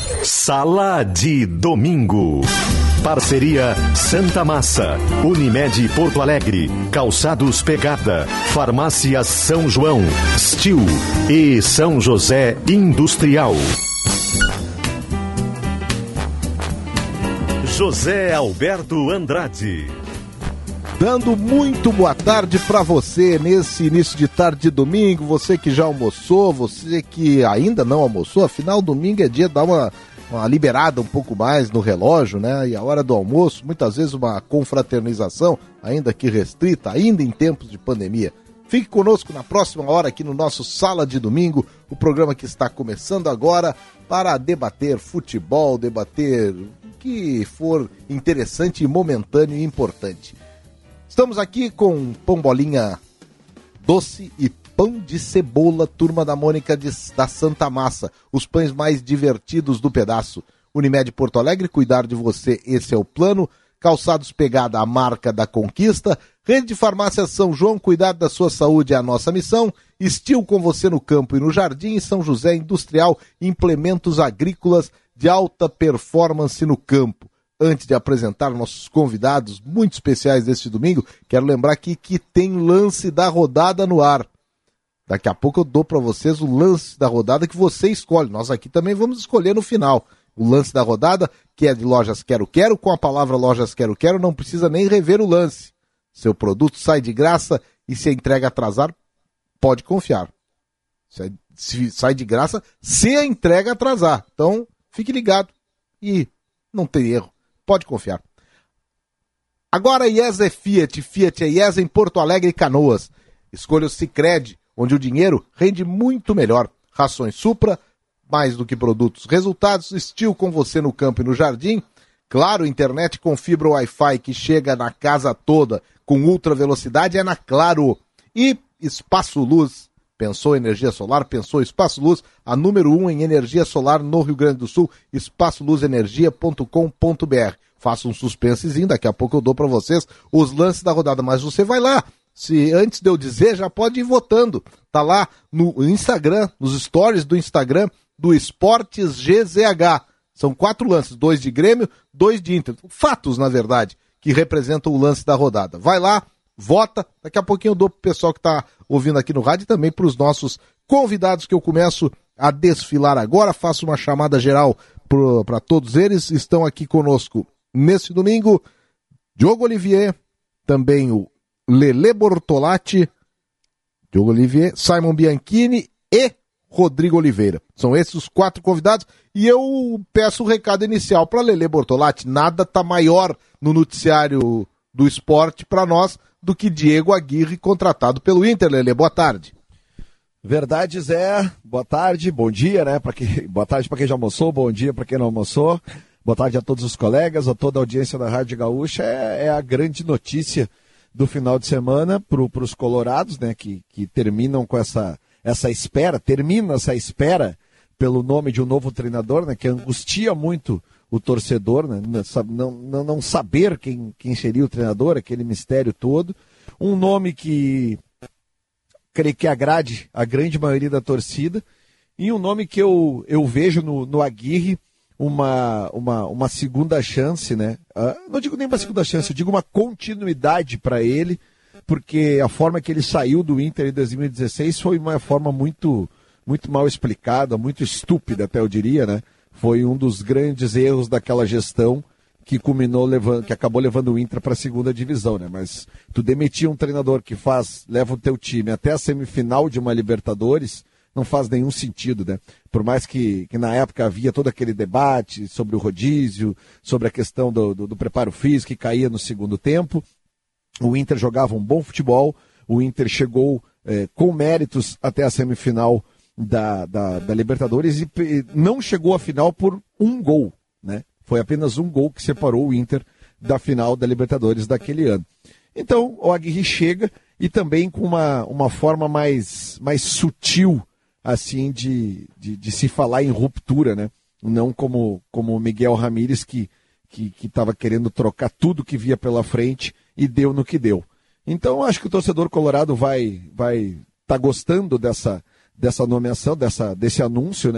Sala de Domingo. Parceria Santa Massa, Unimed Porto Alegre, Calçados Pegada, Farmácias São João, Stil e São José Industrial. José Alberto Andrade. Dando muito boa tarde para você nesse início de tarde de domingo, você que já almoçou, você que ainda não almoçou, afinal domingo é dia de dar uma liberada um pouco mais no relógio, né? E a hora do almoço, muitas vezes uma confraternização, ainda que restrita, ainda em tempos de pandemia. Fique conosco na próxima hora aqui no nosso Sala de Domingo, o programa que está começando agora para debater futebol, debater o que for interessante, momentâneo e importante. Estamos aqui com pão bolinha doce e pão de cebola, Turma da Mônica da Santa Massa. Os pães mais divertidos do pedaço. Unimed Porto Alegre, cuidar de você, esse é o plano. Calçados Pegada, a marca da conquista. Rede de Farmácia São João, cuidar da sua saúde é a nossa missão. Estil com você no campo e no jardim. São José Industrial, implementos agrícolas de alta performance no campo. Antes de apresentar nossos convidados muito especiais deste domingo, quero lembrar aqui que tem lance da rodada no ar. Daqui a pouco eu dou para vocês o lance da rodada que você escolhe. Nós aqui também vamos escolher no final. O lance da rodada, que é de Lojas Quero Quero, com a palavra Lojas Quero Quero, não precisa nem rever o lance. Seu produto sai de graça e se a entrega atrasar, pode confiar. Se sai de graça, se a entrega atrasar. Então, fique ligado e não tem erro. Pode confiar. Agora IES é Fiat. Fiat é IES em Porto Alegre e Canoas. Escolha o Sicredi, onde o dinheiro rende muito melhor. Rações Supra, mais do que produtos. Resultados, Stil com você no campo e no jardim. Claro, internet com fibra Wi-Fi que chega na casa toda com ultra velocidade é na Claro. E Espaço Luz. Pensou energia solar? Pensou Espaço Luz, a número 1 em energia solar no Rio Grande do Sul, espaçoluzenergia.com.br. Faça um suspensezinho, daqui a pouco eu dou para vocês os lances da rodada, mas você vai lá. Se antes de eu dizer, já pode ir votando. Tá lá no Instagram, nos stories do Instagram do Esportes GZH. São 4 lances, 2 de Grêmio, 2 de Inter. Fatos, na verdade, que representam o lance da rodada. Vai lá, vota, daqui a pouquinho eu dou pro pessoal que está ouvindo aqui no rádio e também para os nossos convidados que eu começo a desfilar agora. Faço uma chamada geral para todos eles. Estão aqui conosco nesse domingo Diogo Olivier, também o Lele Bortolatti, Diogo Olivier, Simon Bianchini e Rodrigo Oliveira. São esses os 4 convidados e eu peço o recado inicial para Lele Bortolatti. Nada está maior no noticiário do esporte para nós do que Diego Aguirre, contratado pelo Inter. Lelê, boa tarde. Verdade, Zé. Boa tarde, bom dia, né? Boa tarde para quem já almoçou, bom dia para quem não almoçou. Boa tarde a todos os colegas, a toda a audiência da Rádio Gaúcha. É a grande notícia do final de semana para os colorados, né? Que terminam com essa espera, pelo nome de um novo treinador, né? Que angustia muito o torcedor, né? Não saber quem seria o treinador, aquele mistério todo. Um nome que creio que agrade a grande maioria da torcida e um nome que eu vejo no Aguirre uma segunda chance, né? Não digo nem uma segunda chance, eu digo uma continuidade para ele, porque a forma que ele saiu do Inter em 2016 foi uma forma muito, muito mal explicada, muito estúpida até eu diria, né? Foi um dos grandes erros daquela gestão que que acabou levando o Inter para a segunda divisão, né? Mas tu demitir um treinador que leva o teu time até a semifinal de uma Libertadores, não faz nenhum sentido, né? Por mais que na época havia todo aquele debate sobre o rodízio, sobre a questão do preparo físico que caía no segundo tempo, o Inter jogava um bom futebol, o Inter chegou com méritos até a semifinal da Libertadores e não chegou à final por um gol, né? Foi apenas um gol que separou o Inter da final da Libertadores daquele ano. Então, o Aguirre chega e também com uma forma mais sutil, assim, de se falar em ruptura, né? Não como o Miguel Ramírez, que estava querendo trocar tudo que via pela frente e deu no que deu. Então, acho que o torcedor colorado vai tá gostando dessa nomeação, desse anúncio, né?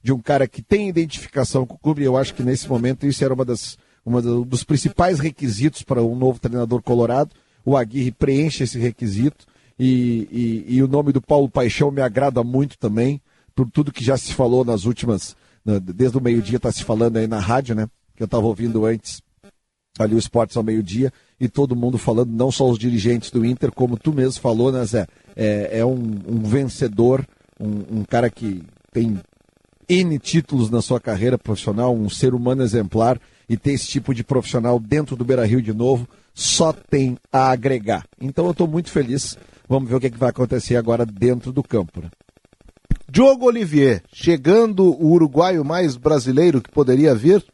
de um cara que tem identificação com o clube. Eu acho que nesse momento isso era um dos principais requisitos para um novo treinador colorado. O Aguirre preenche esse requisito e o nome do Paulo Paixão me agrada muito também, por tudo que já se falou nas últimas, desde o meio-dia está se falando aí na rádio, né? Que eu estava ouvindo antes, ali o Esportes ao meio-dia, e todo mundo falando, não só os dirigentes do Inter, como tu mesmo falou, né, Zé? É um vencedor, um cara que tem N títulos na sua carreira profissional, um ser humano exemplar, e ter esse tipo de profissional dentro do Beira-Rio de novo, só tem a agregar. Então eu estou muito feliz. Vamos ver o que vai acontecer agora dentro do campo, né? Diogo Olivier, chegando o uruguaio mais brasileiro que poderia vir?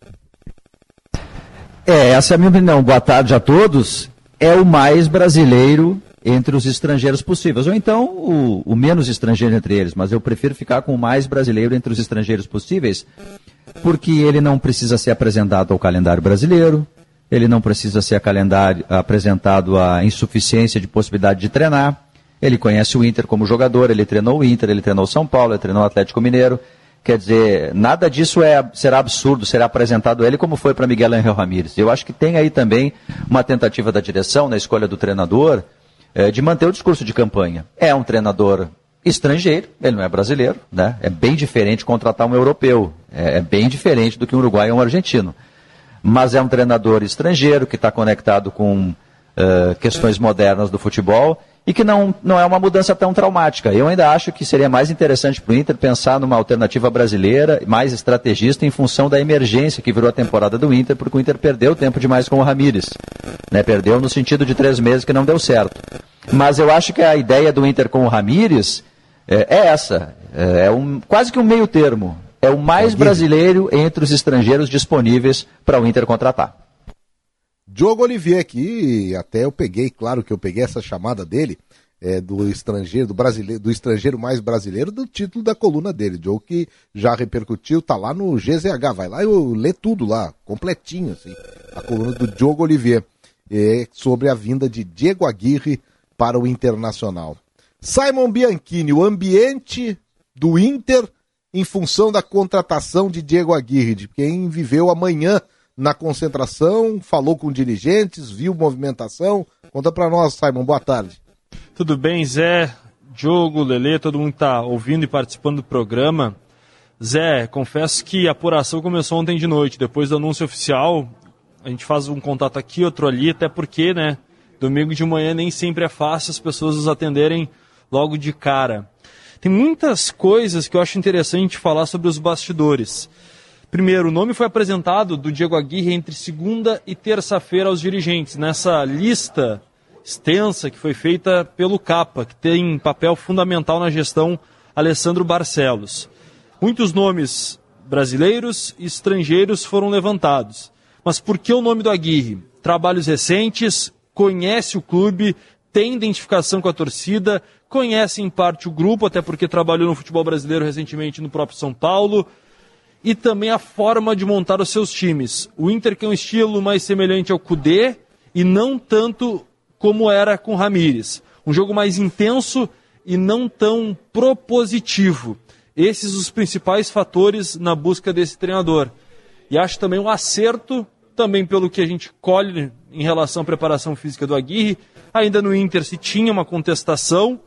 Essa é a minha opinião. Boa tarde a todos. É o mais brasileiro entre os estrangeiros possíveis. Ou então o menos estrangeiro entre eles. Mas eu prefiro ficar com o mais brasileiro entre os estrangeiros possíveis, porque ele não precisa ser apresentado ao calendário brasileiro, ele não precisa ser apresentado à insuficiência de possibilidade de treinar. Ele conhece o Inter como jogador, ele treinou o Inter, ele treinou o São Paulo, ele treinou o Atlético Mineiro. Quer dizer, nada disso será absurdo, será apresentado a ele como foi para Miguel Ángel Ramírez. Eu acho que tem aí também uma tentativa da direção, na escolha do treinador, de manter o discurso de campanha. É um treinador estrangeiro, ele não é brasileiro, né? É bem diferente contratar um europeu, é bem diferente do que um uruguaio ou um argentino. Mas é um treinador estrangeiro que está conectado com questões modernas do futebol e que não é uma mudança tão traumática. Eu ainda acho que seria mais interessante para o Inter pensar numa alternativa brasileira, mais estrategista, em função da emergência que virou a temporada do Inter, porque o Inter perdeu tempo demais com o Ramírez. Né? Perdeu no sentido de 3 meses que não deu certo. Mas eu acho que a ideia do Inter com o Ramírez é essa, quase que um meio termo. É o mais brasileiro entre os estrangeiros disponíveis para o Inter contratar. Diogo Olivier aqui, até eu peguei, claro que eu peguei essa chamada dele, do estrangeiro mais brasileiro, do título da coluna dele. Diogo que já repercutiu, tá lá no GZH, vai lá e lê tudo lá, completinho, assim, a coluna do Diogo Olivier, sobre a vinda de Diego Aguirre para o Internacional. Simon Bianchini, o ambiente do Inter em função da contratação de Diego Aguirre, de quem viveu amanhã na concentração, falou com dirigentes, viu movimentação. Conta pra nós, Simon, boa tarde. Tudo bem, Zé, Diogo, Lelê, todo mundo tá ouvindo e participando do programa. Zé, confesso que a apuração começou ontem de noite, depois do anúncio oficial. A gente faz um contato aqui, outro ali, até porque, né, domingo de manhã nem sempre é fácil as pessoas nos atenderem logo de cara. Tem muitas coisas que eu acho interessante falar sobre os bastidores. Primeiro, o nome foi apresentado do Diego Aguirre entre segunda e terça-feira aos dirigentes, nessa lista extensa que foi feita pelo Capa, que tem papel fundamental na gestão, Alessandro Barcelos. Muitos nomes brasileiros e estrangeiros foram levantados. Mas por que o nome do Aguirre? Trabalhos recentes, conhece o clube, tem identificação com a torcida, conhece em parte o grupo, até porque trabalhou no futebol brasileiro recentemente no próprio São Paulo, e também a forma de montar os seus times. O Inter tem um estilo mais semelhante ao Kudê e não tanto como era com Ramírez. Um jogo mais intenso e não tão propositivo. Esses os principais fatores na busca desse treinador. E acho também um acerto, também pelo que a gente colhe em relação à preparação física do Aguirre. Ainda no Inter se tinha uma contestação,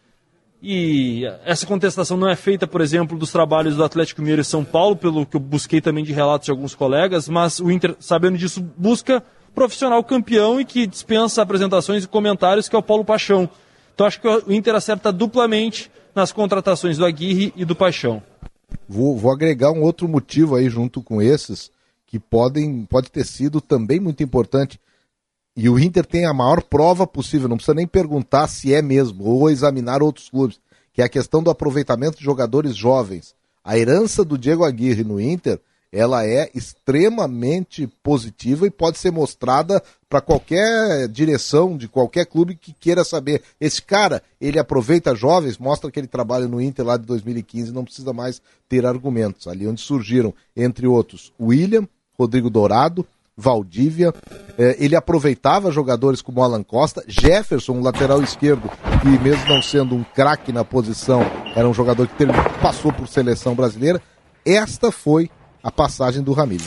e essa contestação não é feita, por exemplo, dos trabalhos do Atlético Mineiro e São Paulo, pelo que eu busquei também de relatos de alguns colegas, mas o Inter, sabendo disso, busca profissional campeão e que dispensa apresentações e comentários, que é o Paulo Paixão. Então acho que o Inter acerta duplamente nas contratações do Aguirre e do Paixão. Vou agregar um outro motivo aí junto com esses, que pode ter sido também muito importante. E o Inter tem a maior prova possível, não precisa nem perguntar se é mesmo, ou examinar outros clubes, que é a questão do aproveitamento de jogadores jovens. A herança do Diego Aguirre no Inter, ela é extremamente positiva e pode ser mostrada para qualquer direção de qualquer clube que queira saber. Esse cara, ele aproveita jovens, mostra que ele trabalha no Inter lá de 2015, não precisa mais ter argumentos. Ali onde surgiram, entre outros, William, Rodrigo Dourado, Valdívia, ele aproveitava jogadores como Alan Costa, Jefferson, um lateral esquerdo, que mesmo não sendo um craque na posição, era um jogador que passou por seleção brasileira, Esta foi a passagem do Ramírez,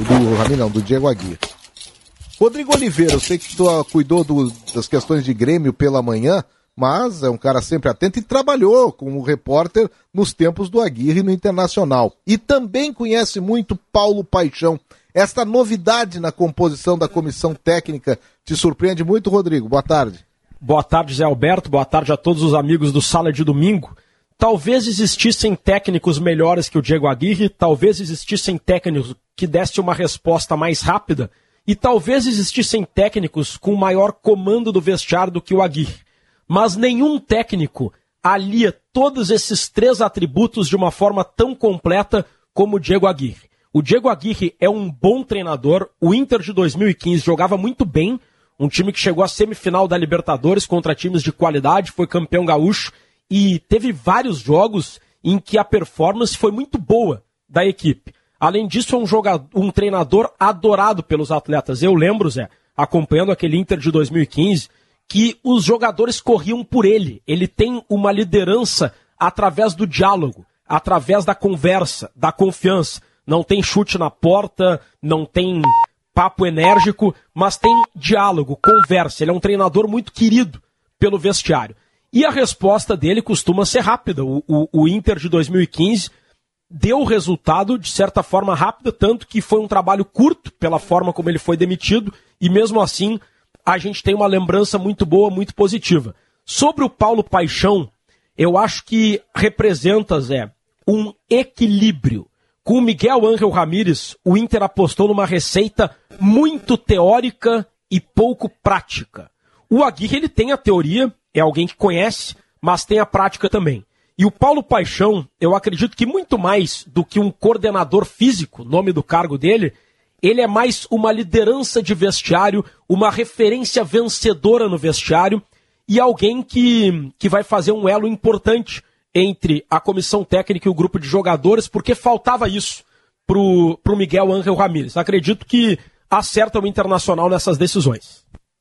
do Diego Aguirre. Rodrigo Oliveira, eu sei que tu cuidou das questões de Grêmio pela manhã, mas é um cara sempre atento e trabalhou como repórter nos tempos do Aguirre no Internacional. E também conhece muito Paulo Paixão. Esta novidade na composição da comissão técnica te surpreende muito, Rodrigo? Boa tarde. Boa tarde, Zé Alberto. Boa tarde a todos os amigos do Sala de Domingo. Talvez existissem técnicos melhores que o Diego Aguirre, talvez existissem técnicos que dessem uma resposta mais rápida e talvez existissem técnicos com maior comando do vestiário do que o Aguirre. Mas nenhum técnico alia todos esses três atributos de uma forma tão completa como o Diego Aguirre. O Diego Aguirre é um bom treinador, o Inter de 2015 jogava muito bem, um time que chegou à semifinal da Libertadores contra times de qualidade, foi campeão gaúcho, e teve vários jogos em que a performance foi muito boa da equipe. Além disso, é um treinador adorado pelos atletas. Eu lembro, Zé, acompanhando aquele Inter de 2015, que os jogadores corriam por ele. Ele tem uma liderança através do diálogo, através da conversa, da confiança. Não tem chute na porta, não tem papo enérgico, mas tem diálogo, conversa. Ele é um treinador muito querido pelo vestiário. E a resposta dele costuma ser rápida. O Inter de 2015 deu o resultado de certa forma rápida, tanto que foi um trabalho curto pela forma como ele foi demitido, e mesmo assim a gente tem uma lembrança muito boa, muito positiva. Sobre o Paulo Paixão, eu acho que representa, Zé, um equilíbrio. Com o Miguel Ángel Ramírez, o Inter apostou numa receita muito teórica e pouco prática. O Aguirre, ele tem a teoria, é alguém que conhece, mas tem a prática também. E o Paulo Paixão, eu acredito que muito mais do que um coordenador físico, nome do cargo dele, ele é mais uma liderança de vestiário, uma referência vencedora no vestiário e alguém que vai fazer um elo importante entre a comissão técnica e o grupo de jogadores, porque faltava isso pro Miguel Ángel Ramírez. Acredito que acerta o Internacional nessas decisões.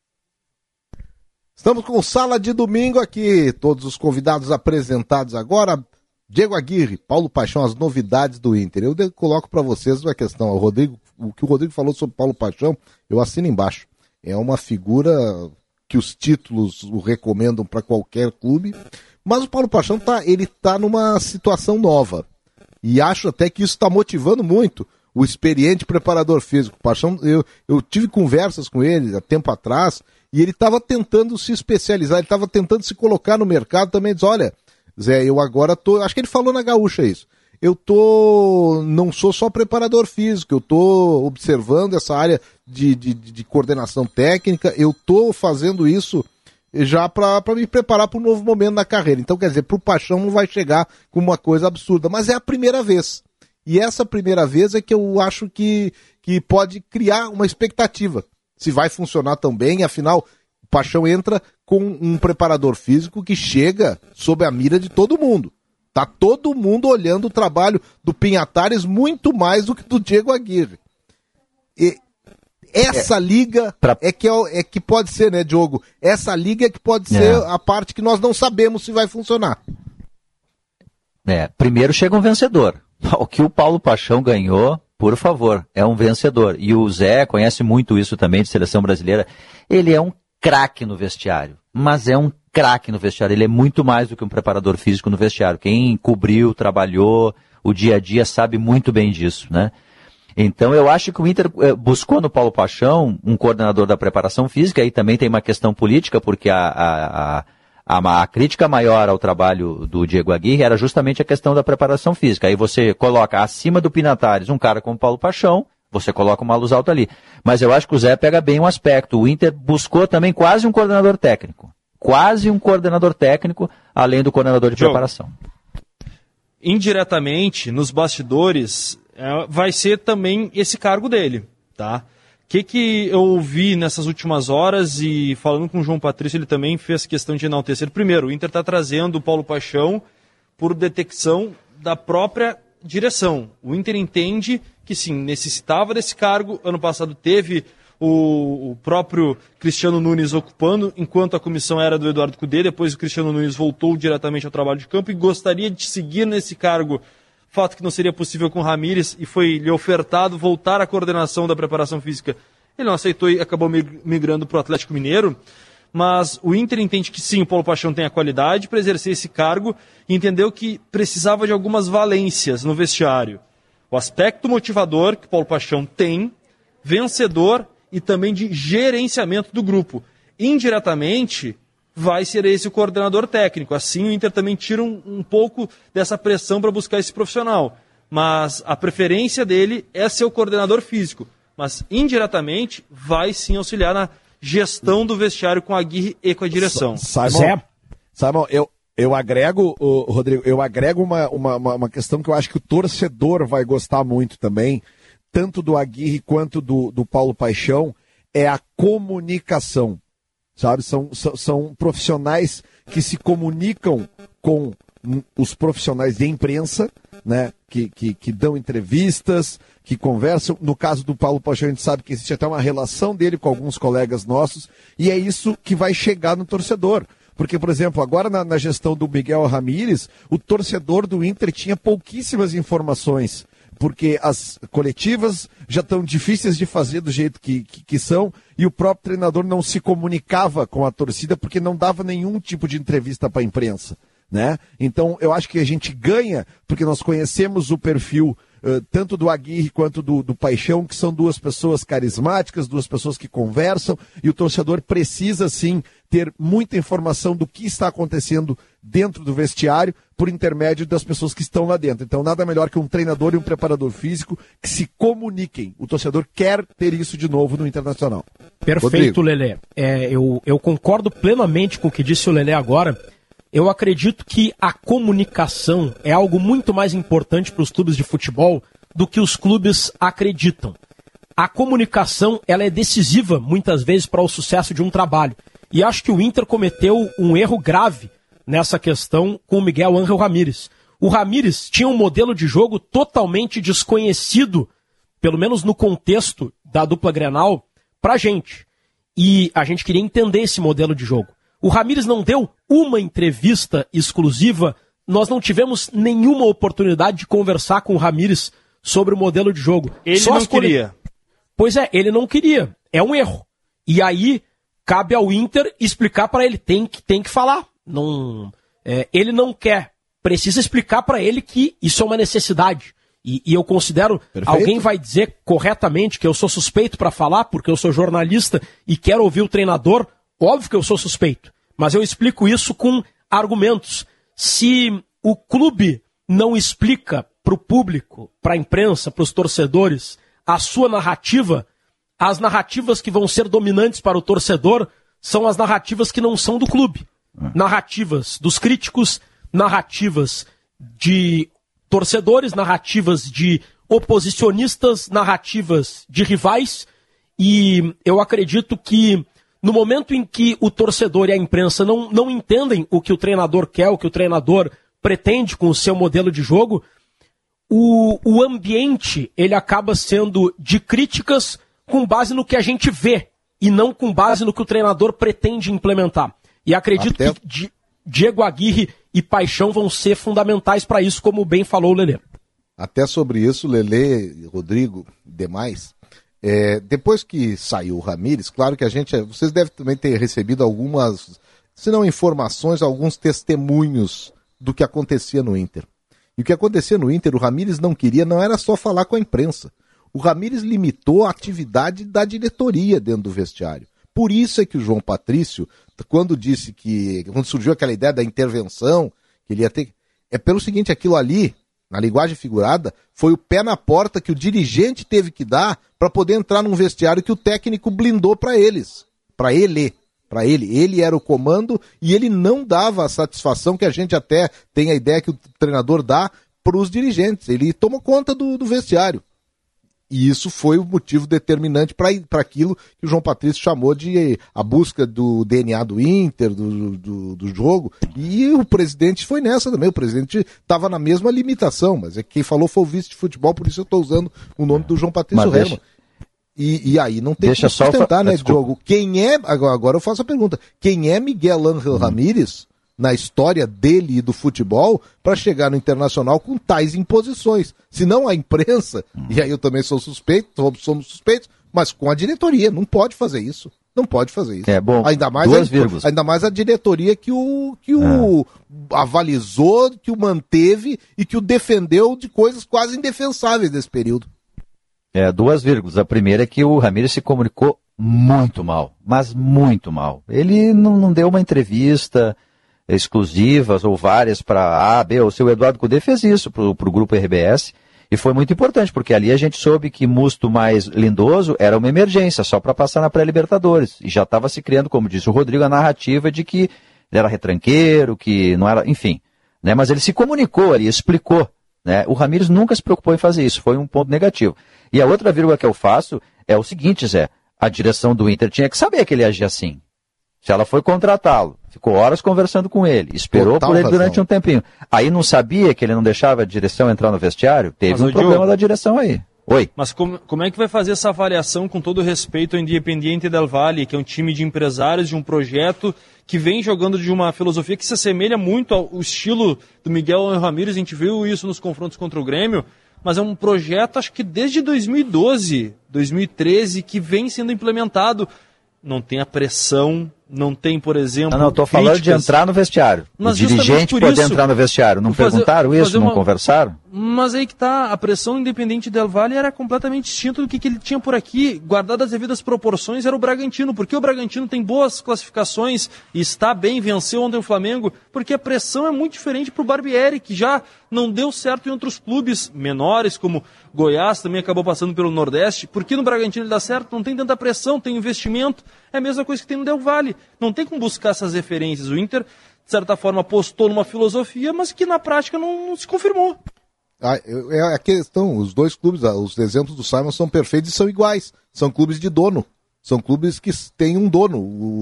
Estamos com Sala de Domingo aqui, todos os convidados apresentados agora. Diego Aguirre, Paulo Paixão, as novidades do Inter. Eu coloco para vocês uma questão. O que o Rodrigo falou sobre Paulo Paixão, eu assino embaixo. É uma figura que os títulos o recomendam para qualquer clube, mas o Paulo Paixão tá numa situação nova. E acho até que isso está motivando muito o experiente preparador físico. Paixão, eu tive conversas com ele há tempo atrás, e ele estava tentando se especializar, ele estava tentando se colocar no mercado também. Diz, olha, Zé, eu agora acho que ele falou na Gaúcha isso, não sou só preparador físico, eu tô observando essa área de coordenação técnica, eu tô fazendo isso já para me preparar para um novo momento na carreira. Então, quer dizer, pro Paixão não vai chegar com uma coisa absurda, mas é a primeira vez. E essa primeira vez é que eu acho que pode criar uma expectativa. Se vai funcionar tão bem, afinal, o Paixão entra com um preparador físico que chega sob a mira de todo mundo. Tá todo mundo olhando o trabalho do Pinhatares muito mais do que do Diego Aguirre. E essa liga é que pode ser, né, Diogo? Essa liga é que pode ser a parte que nós não sabemos se vai funcionar. Primeiro chega um vencedor. O que o Paulo Paixão ganhou, por favor, é um vencedor. E o Zé conhece muito isso também de seleção brasileira. Ele é um craque no vestiário, mas é um craque no vestiário. Ele é muito mais do que um preparador físico no vestiário. Quem cobriu, trabalhou o dia a dia sabe muito bem disso, né? Então eu acho que o Inter buscou no Paulo Paixão um coordenador da preparação física, aí também tem uma questão política, porque a crítica maior ao trabalho do Diego Aguirre era justamente a questão da preparação física. Aí você coloca acima do Pinhatares um cara como Paulo Paixão, você coloca uma luz alta ali. Mas eu acho que o Zé pega bem um aspecto. O Inter buscou também quase um coordenador técnico. Quase um coordenador técnico, além do coordenador de preparação. Indiretamente, nos bastidores, vai ser também esse cargo dele, tá? O que eu ouvi nessas últimas horas, e falando com o João Patrício, ele também fez questão de enaltecer. Primeiro, o Inter está trazendo o Paulo Paixão por detecção da própria direção. O Inter entende que sim, necessitava desse cargo. Ano passado teve o próprio Cristiano Nunes ocupando, enquanto a comissão era do Eduardo Cudê. Depois o Cristiano Nunes voltou diretamente ao trabalho de campo e gostaria de seguir nesse cargo fato que não seria possível com o Ramires e foi lhe ofertado voltar à coordenação da preparação física. Ele não aceitou e acabou migrando para o Atlético Mineiro. Mas o Inter entende que sim, o Paulo Paixão tem a qualidade para exercer esse cargo e entendeu que precisava de algumas valências no vestiário. O aspecto motivador que o Paulo Paixão tem, vencedor e também de gerenciamento do grupo. Indiretamente, vai ser esse o coordenador técnico. Assim, o Inter também tira um pouco dessa pressão para buscar esse profissional. Mas a preferência dele é ser o coordenador físico. Mas, indiretamente, vai sim auxiliar na gestão do vestiário com a Aguirre e com a direção. Simon, eu agrego, Rodrigo, uma questão que eu acho que o torcedor vai gostar muito também, tanto do Aguirre quanto do Paulo Paixão, é a comunicação, sabe? São profissionais que se comunicam com os profissionais de imprensa, né? Que dão entrevistas, que conversam. No caso do Paulo Paixão, a gente sabe que existe até uma relação dele com alguns colegas nossos, e é isso que vai chegar no torcedor. Porque, por exemplo, agora na gestão do Miguel Ramírez, o torcedor do Inter tinha pouquíssimas informações, porque as coletivas já estão difíceis de fazer do jeito que são, e o próprio treinador não se comunicava com a torcida porque não dava nenhum tipo de entrevista para a imprensa, né? Então, eu acho que a gente ganha, porque nós conhecemos o perfil tanto do Aguirre quanto do Paixão, que são duas pessoas carismáticas, duas pessoas que conversam, e o torcedor precisa, sim, ter muita informação do que está acontecendo dentro do vestiário por intermédio das pessoas que estão lá dentro. Então, nada melhor que um treinador e um preparador físico que se comuniquem. O torcedor quer ter isso de novo no Internacional. Perfeito, Lelê. Eu concordo plenamente com o que disse o Lelê agora. Eu acredito que a comunicação é algo muito mais importante para os clubes de futebol do que os clubes acreditam. A comunicação, ela é decisiva, muitas vezes, para o sucesso de um trabalho. E acho que o Inter cometeu um erro grave nessa questão com o Miguel Ángel Ramírez. O Ramírez tinha um modelo de jogo totalmente desconhecido, pelo menos no contexto da dupla Grenal, para a gente. E a gente queria entender esse modelo de jogo. O Ramírez não deu uma entrevista exclusiva, nós não tivemos nenhuma oportunidade de conversar com o Ramírez sobre o modelo de jogo. Ele não queria. Pois é, ele não queria. É um erro. E aí, cabe ao Inter explicar para ele, tem que falar. Ele não quer. Precisa explicar para ele que isso é uma necessidade. E eu considero, perfeito. Alguém vai dizer corretamente que eu sou suspeito para falar, porque eu sou jornalista e quero ouvir o treinador. Óbvio que eu sou suspeito, mas eu explico isso com argumentos. Se o clube não explica para o público, para a imprensa, para os torcedores, a sua narrativa, as narrativas que vão ser dominantes para o torcedor são as narrativas que não são do clube. Narrativas dos críticos, narrativas de torcedores, narrativas de oposicionistas, narrativas de rivais, e eu acredito que no momento em que o torcedor e a imprensa não entendem o que o treinador quer, o que o treinador pretende com o seu modelo de jogo, o ambiente ele acaba sendo de críticas com base no que a gente vê e não com base no que o treinador pretende implementar. E acredito que Diego Aguirre e Paixão vão ser fundamentais para isso, como bem falou o Lelê. Até sobre isso, Lelê, Rodrigo e demais... depois que saiu o Ramírez, claro que vocês devem também ter recebido algumas, se não informações, alguns testemunhos do que acontecia no Inter. E o que acontecia no Inter, o Ramírez não era só falar com a imprensa. O Ramírez limitou a atividade da diretoria dentro do vestiário. Por isso é que o João Patrício, quando surgiu aquela ideia da intervenção, que ele ia ter, é pelo seguinte, aquilo ali, na linguagem figurada, foi o pé na porta que o dirigente teve que dar para poder entrar num vestiário que o técnico blindou para eles. Para ele. Ele era o comando e ele não dava a satisfação que a gente até tem a ideia que o treinador dá para os dirigentes. Ele tomou conta do vestiário. E isso foi o motivo determinante para aquilo que o João Patrício chamou de a busca do DNA do Inter, do jogo. E o presidente foi nessa também. O presidente estava na mesma limitação, mas quem falou foi o vice de futebol, por isso eu estou usando o nome do João Patrício Hermann. E aí não tem que sustentar, né, Diogo? Quem é, agora eu faço a pergunta, quem é Miguel Ángel Ramírez na história dele e do futebol para chegar no Internacional com tais imposições. Se não a imprensa, e aí eu também sou suspeito, somos suspeitos, mas com a diretoria, não pode fazer isso. Não pode fazer isso. Bom, ainda mais a diretoria que o avalizou, que o manteve e que o defendeu de coisas quase indefensáveis nesse período. 2 vírgulas. A primeira é que o Ramírez se comunicou muito mal, mas muito mal. Ele não deu uma entrevista exclusivas ou várias para A, B. O seu Eduardo Cudê fez isso para o grupo RBS e foi muito importante, porque ali a gente soube que Musto mais Lindoso era uma emergência, só para passar na pré-Libertadores. E já estava se criando, como disse o Rodrigo, a narrativa de que ele era retranqueiro, que não era, enfim. Né? Mas ele se comunicou ali, explicou. Né? O Ramírez nunca se preocupou em fazer isso, foi um ponto negativo. E a outra vírgula que eu faço é o seguinte, Zé, a direção do Inter tinha que saber que ele agia assim. Se ela foi contratá-lo, ficou horas conversando com ele, esperou por ele durante um tempinho. Aí não sabia que ele não deixava a direção entrar no vestiário? Teve um problema da direção aí. Oi. Mas como é que vai fazer essa avaliação com todo respeito ao Independiente del Valle, que é um time de empresários de um projeto que vem jogando de uma filosofia que se assemelha muito ao estilo do Miguel Ramírez, a gente viu isso nos confrontos contra o Grêmio, mas é um projeto, acho que desde 2012, 2013, que vem sendo implementado. Não tem a pressão, não tem, por exemplo, Não, estou falando de entrar no vestiário. Mas o dirigente poder entrar no vestiário. Não perguntaram isso? Não conversaram? Mas aí que tá, a pressão Independente del Valle era completamente distinta do que ele tinha por aqui. Guardadas as devidas proporções, era o Bragantino. Porque o Bragantino tem boas classificações e está bem, venceu ontem o Flamengo, porque a pressão é muito diferente para o Barbieri, que já não deu certo em outros clubes menores, como Goiás, também acabou passando pelo Nordeste. Porque no Bragantino ele dá certo, não tem tanta pressão, tem investimento. É a mesma coisa que tem no Del Valle. Não tem como buscar essas referências. O Inter, de certa forma, apostou numa filosofia, mas que na prática não se confirmou. É a questão, os dois clubes, os exemplos do Simon são perfeitos e são iguais. São clubes de dono. São clubes que têm um dono.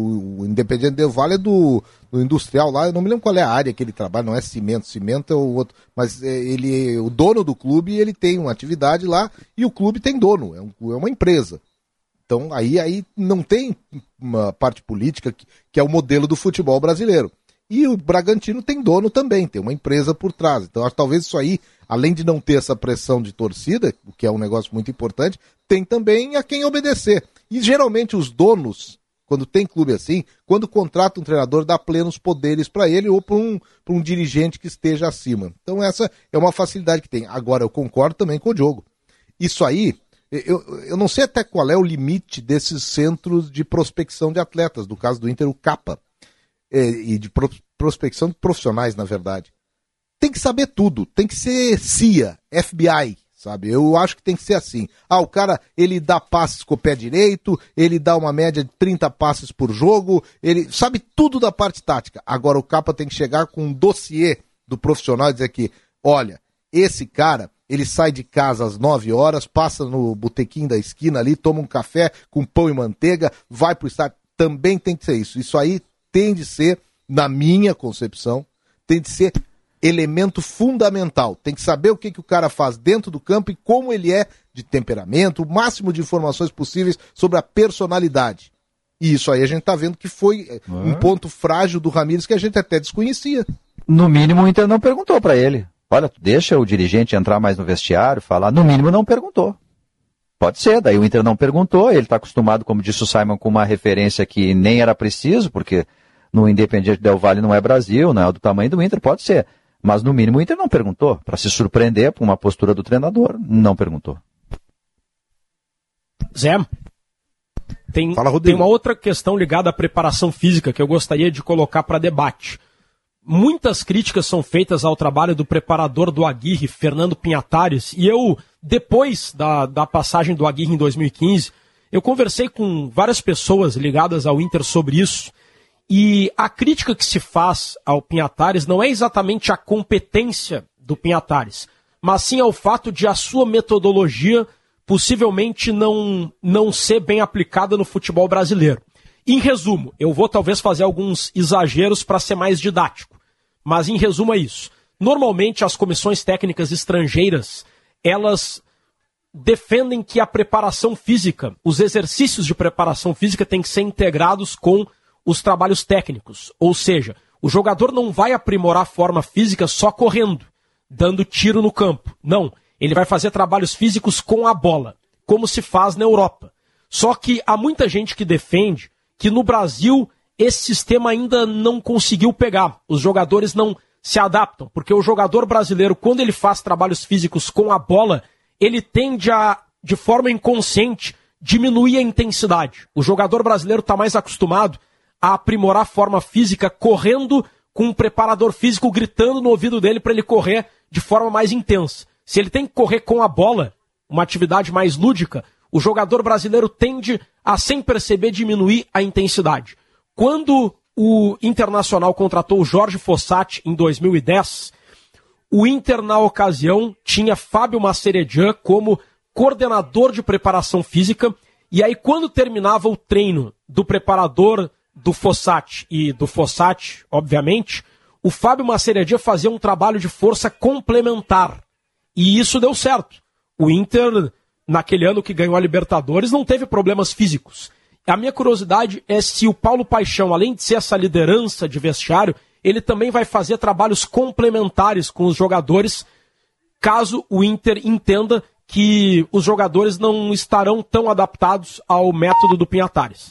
O Independiente del Valle é do industrial lá, eu não me lembro qual é a área que ele trabalha, não é cimento é o outro. Mas ele, o dono do clube, ele tem uma atividade lá e o clube tem dono, é uma empresa. Então aí não tem uma parte política que é o modelo do futebol brasileiro. E o Bragantino tem dono também, tem uma empresa por trás. Então talvez isso aí, além de não ter essa pressão de torcida, o que é um negócio muito importante, tem também a quem obedecer. E geralmente os donos, quando tem clube assim, quando contrata um treinador, dá plenos poderes para ele ou para um dirigente que esteja acima. Então essa é uma facilidade que tem. Agora eu concordo também com o Diogo. Isso aí, eu não sei até qual é o limite desses centros de prospecção de atletas, do caso do Inter, o CAPA, e de prospecção de profissionais, na verdade. Tem que saber tudo, tem que ser CIA, FBI, sabe? Eu acho que tem que ser assim. O cara, ele dá passes com o pé direito, ele dá uma média de 30 passes por jogo, ele sabe tudo da parte tática. Agora o CAPA tem que chegar com um dossiê do profissional e dizer que, olha, esse cara, ele sai de casa às 9 horas, passa no botequim da esquina ali, toma um café com pão e manteiga, vai pro estádio. Também tem que ser isso. Isso aí tem de ser, na minha concepção, tem de ser elemento fundamental. Tem que saber o que o cara faz dentro do campo e como ele é de temperamento, o máximo de informações possíveis sobre a personalidade. E isso aí a gente tá vendo que foi um ponto frágil do Ramírez que a gente até desconhecia. No mínimo o Inter não perguntou para ele. Olha, deixa o dirigente entrar mais no vestiário, falar. No mínimo não perguntou. Pode ser, daí o Inter não perguntou, ele está acostumado, como disse o Simon, com uma referência que nem era preciso, porque no Independiente del Valle não é Brasil, não é do tamanho do Inter, pode ser. Mas no mínimo o Inter não perguntou, para se surpreender com uma postura do treinador, não perguntou. Zé, tem uma outra questão ligada à preparação física que eu gostaria de colocar para debate. Muitas críticas são feitas ao trabalho do preparador do Aguirre, Fernando Pinhatares, e eu, depois da passagem do Aguirre em 2015, eu conversei com várias pessoas ligadas ao Inter sobre isso, e a crítica que se faz ao Pinhatares não é exatamente a competência do Pinhatares, mas sim ao fato de a sua metodologia possivelmente não ser bem aplicada no futebol brasileiro. Em resumo, eu vou talvez fazer alguns exageros para ser mais didático, mas em resumo é isso. Normalmente as comissões técnicas estrangeiras, elas defendem que a preparação física, os exercícios de preparação física têm que ser integrados com os trabalhos técnicos. Ou seja, O jogador não vai aprimorar a forma física só correndo, dando tiro no campo. Não, ele vai fazer trabalhos físicos com a bola, como se faz na Europa. Só que há muita gente que defende que no Brasil esse sistema ainda não conseguiu pegar. Os jogadores não se adaptam, porque o jogador brasileiro, quando ele faz trabalhos físicos com a bola, ele tende a, de forma inconsciente, diminuir a intensidade. O jogador brasileiro está mais acostumado a aprimorar a forma física correndo com um preparador físico gritando no ouvido dele para ele correr de forma mais intensa. Se ele tem que correr com a bola, uma atividade mais lúdica, o jogador brasileiro tende a, sem perceber, diminuir a intensidade. Quando o Internacional contratou o Jorge Fossati em 2010, o Inter, na ocasião, tinha Fábio Masseredjan como coordenador de preparação física, e aí quando terminava o treino do preparador do Fossati e do Fossati, obviamente, o Fábio Masseredjan fazia um trabalho de força complementar. E isso deu certo. O Inter, naquele ano que ganhou a Libertadores, não teve problemas físicos. A minha curiosidade é se o Paulo Paixão, além de ser essa liderança de vestiário, ele também vai fazer trabalhos complementares com os jogadores, caso o Inter entenda que os jogadores não estarão tão adaptados ao método do Pinhatares.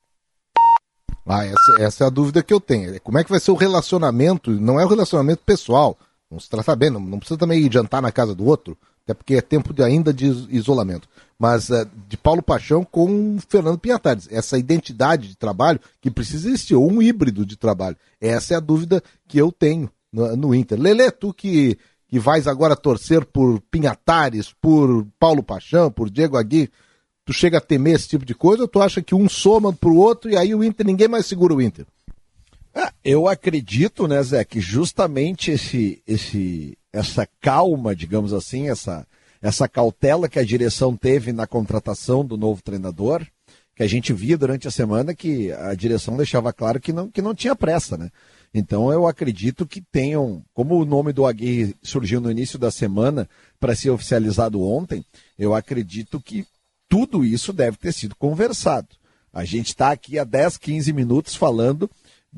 Essa é a dúvida que eu tenho. Como é que vai ser o relacionamento? Não é o relacionamento pessoal. Não se trata bem, não precisa também ir jantar na casa do outro, até porque é tempo ainda de isolamento. Mas de Paulo Paixão com Fernando Pinhatares. Essa identidade de trabalho que precisa existir, ou um híbrido de trabalho. Essa é a dúvida que eu tenho no Inter. Lelê, tu que vais agora torcer por Pinhatares, por Paulo Paixão, por Diego Aguirre, tu chega a temer esse tipo de coisa ou tu acha que um soma pro outro e aí o Inter, ninguém mais segura o Inter? Eu acredito, né, Zé, que justamente essa calma, digamos assim, essa cautela que a direção teve na contratação do novo treinador, que a gente via durante a semana que a direção deixava claro que não tinha pressa, né? Então eu acredito que tenham, como o nome do Aguirre surgiu no início da semana para ser oficializado ontem, eu acredito que tudo isso deve ter sido conversado. A gente está aqui há 10, 15 minutos falando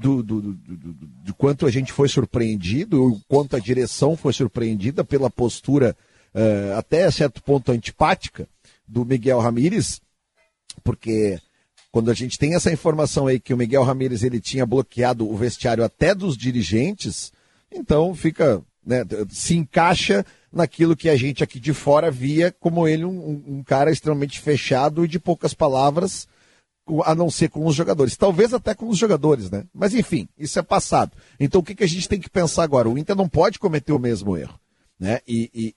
do quanto a gente foi surpreendido, o quanto a direção foi surpreendida pela postura até certo ponto antipática do Miguel Ramírez, porque quando a gente tem essa informação aí que o Miguel Ramírez ele tinha bloqueado o vestiário até dos dirigentes, então fica, né, se encaixa naquilo que a gente aqui de fora via como ele um cara extremamente fechado e de poucas palavras, a não ser com os jogadores. Talvez até com os jogadores, né? Mas enfim, isso é passado. Então o que a gente tem que pensar agora? O Inter não pode cometer o mesmo erro, né? E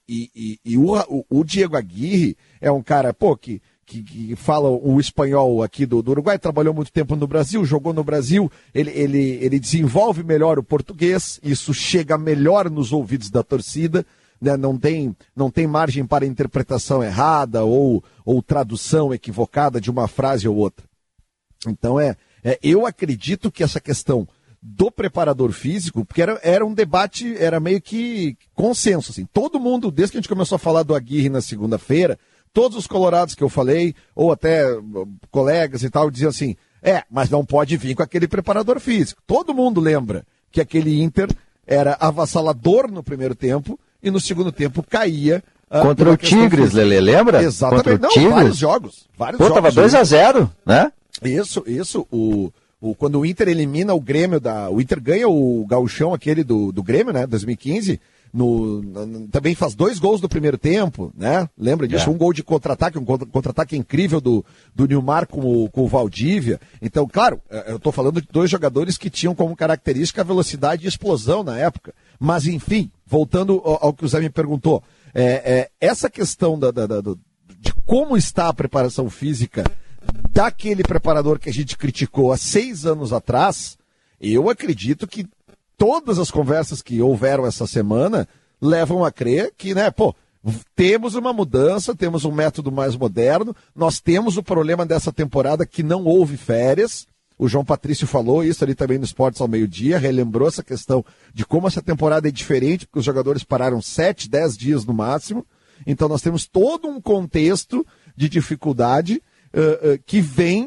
o Diego Aguirre é um cara, que fala o espanhol aqui do Uruguai, trabalhou muito tempo no Brasil, jogou no Brasil, ele desenvolve melhor o português, isso chega melhor nos ouvidos da torcida, né? Não tem margem para interpretação errada ou tradução equivocada de uma frase ou outra. Então eu acredito que essa questão do preparador físico, porque era um debate, era meio que consenso, assim, todo mundo, desde que a gente começou a falar do Aguirre na segunda-feira, todos os colorados que eu falei, ou até colegas e tal, diziam assim, mas não pode vir com aquele preparador físico. Todo mundo lembra que aquele Inter era avassalador no primeiro tempo e no segundo tempo caía. Contra o Tigres, Lelê, lembra? Exatamente, contra o Tigres. Vários jogos. Tava 2-0, né? Isso. Quando o Inter elimina o Grêmio, o Inter ganha o gauchão aquele do Grêmio, né, 2015, também faz 2 gols no primeiro tempo, né? Lembra disso? Um gol de contra-ataque, um contra-ataque incrível do Nilmar com o Valdívia. Então, claro, eu estou falando de 2 jogadores que tinham como característica a velocidade e explosão na época. Mas, enfim, voltando ao que o Zé me perguntou, essa questão de como está a preparação física daquele preparador que a gente criticou há 6 anos atrás, eu acredito que todas as conversas que houveram essa semana levam a crer que, né, temos uma mudança, temos um método mais moderno, nós temos o problema dessa temporada que não houve férias. O João Patrício falou isso ali também no Esportes ao meio-dia, relembrou essa questão de como essa temporada é diferente, porque os jogadores pararam 7, 10 dias no máximo. Então nós temos todo um contexto de dificuldade que vem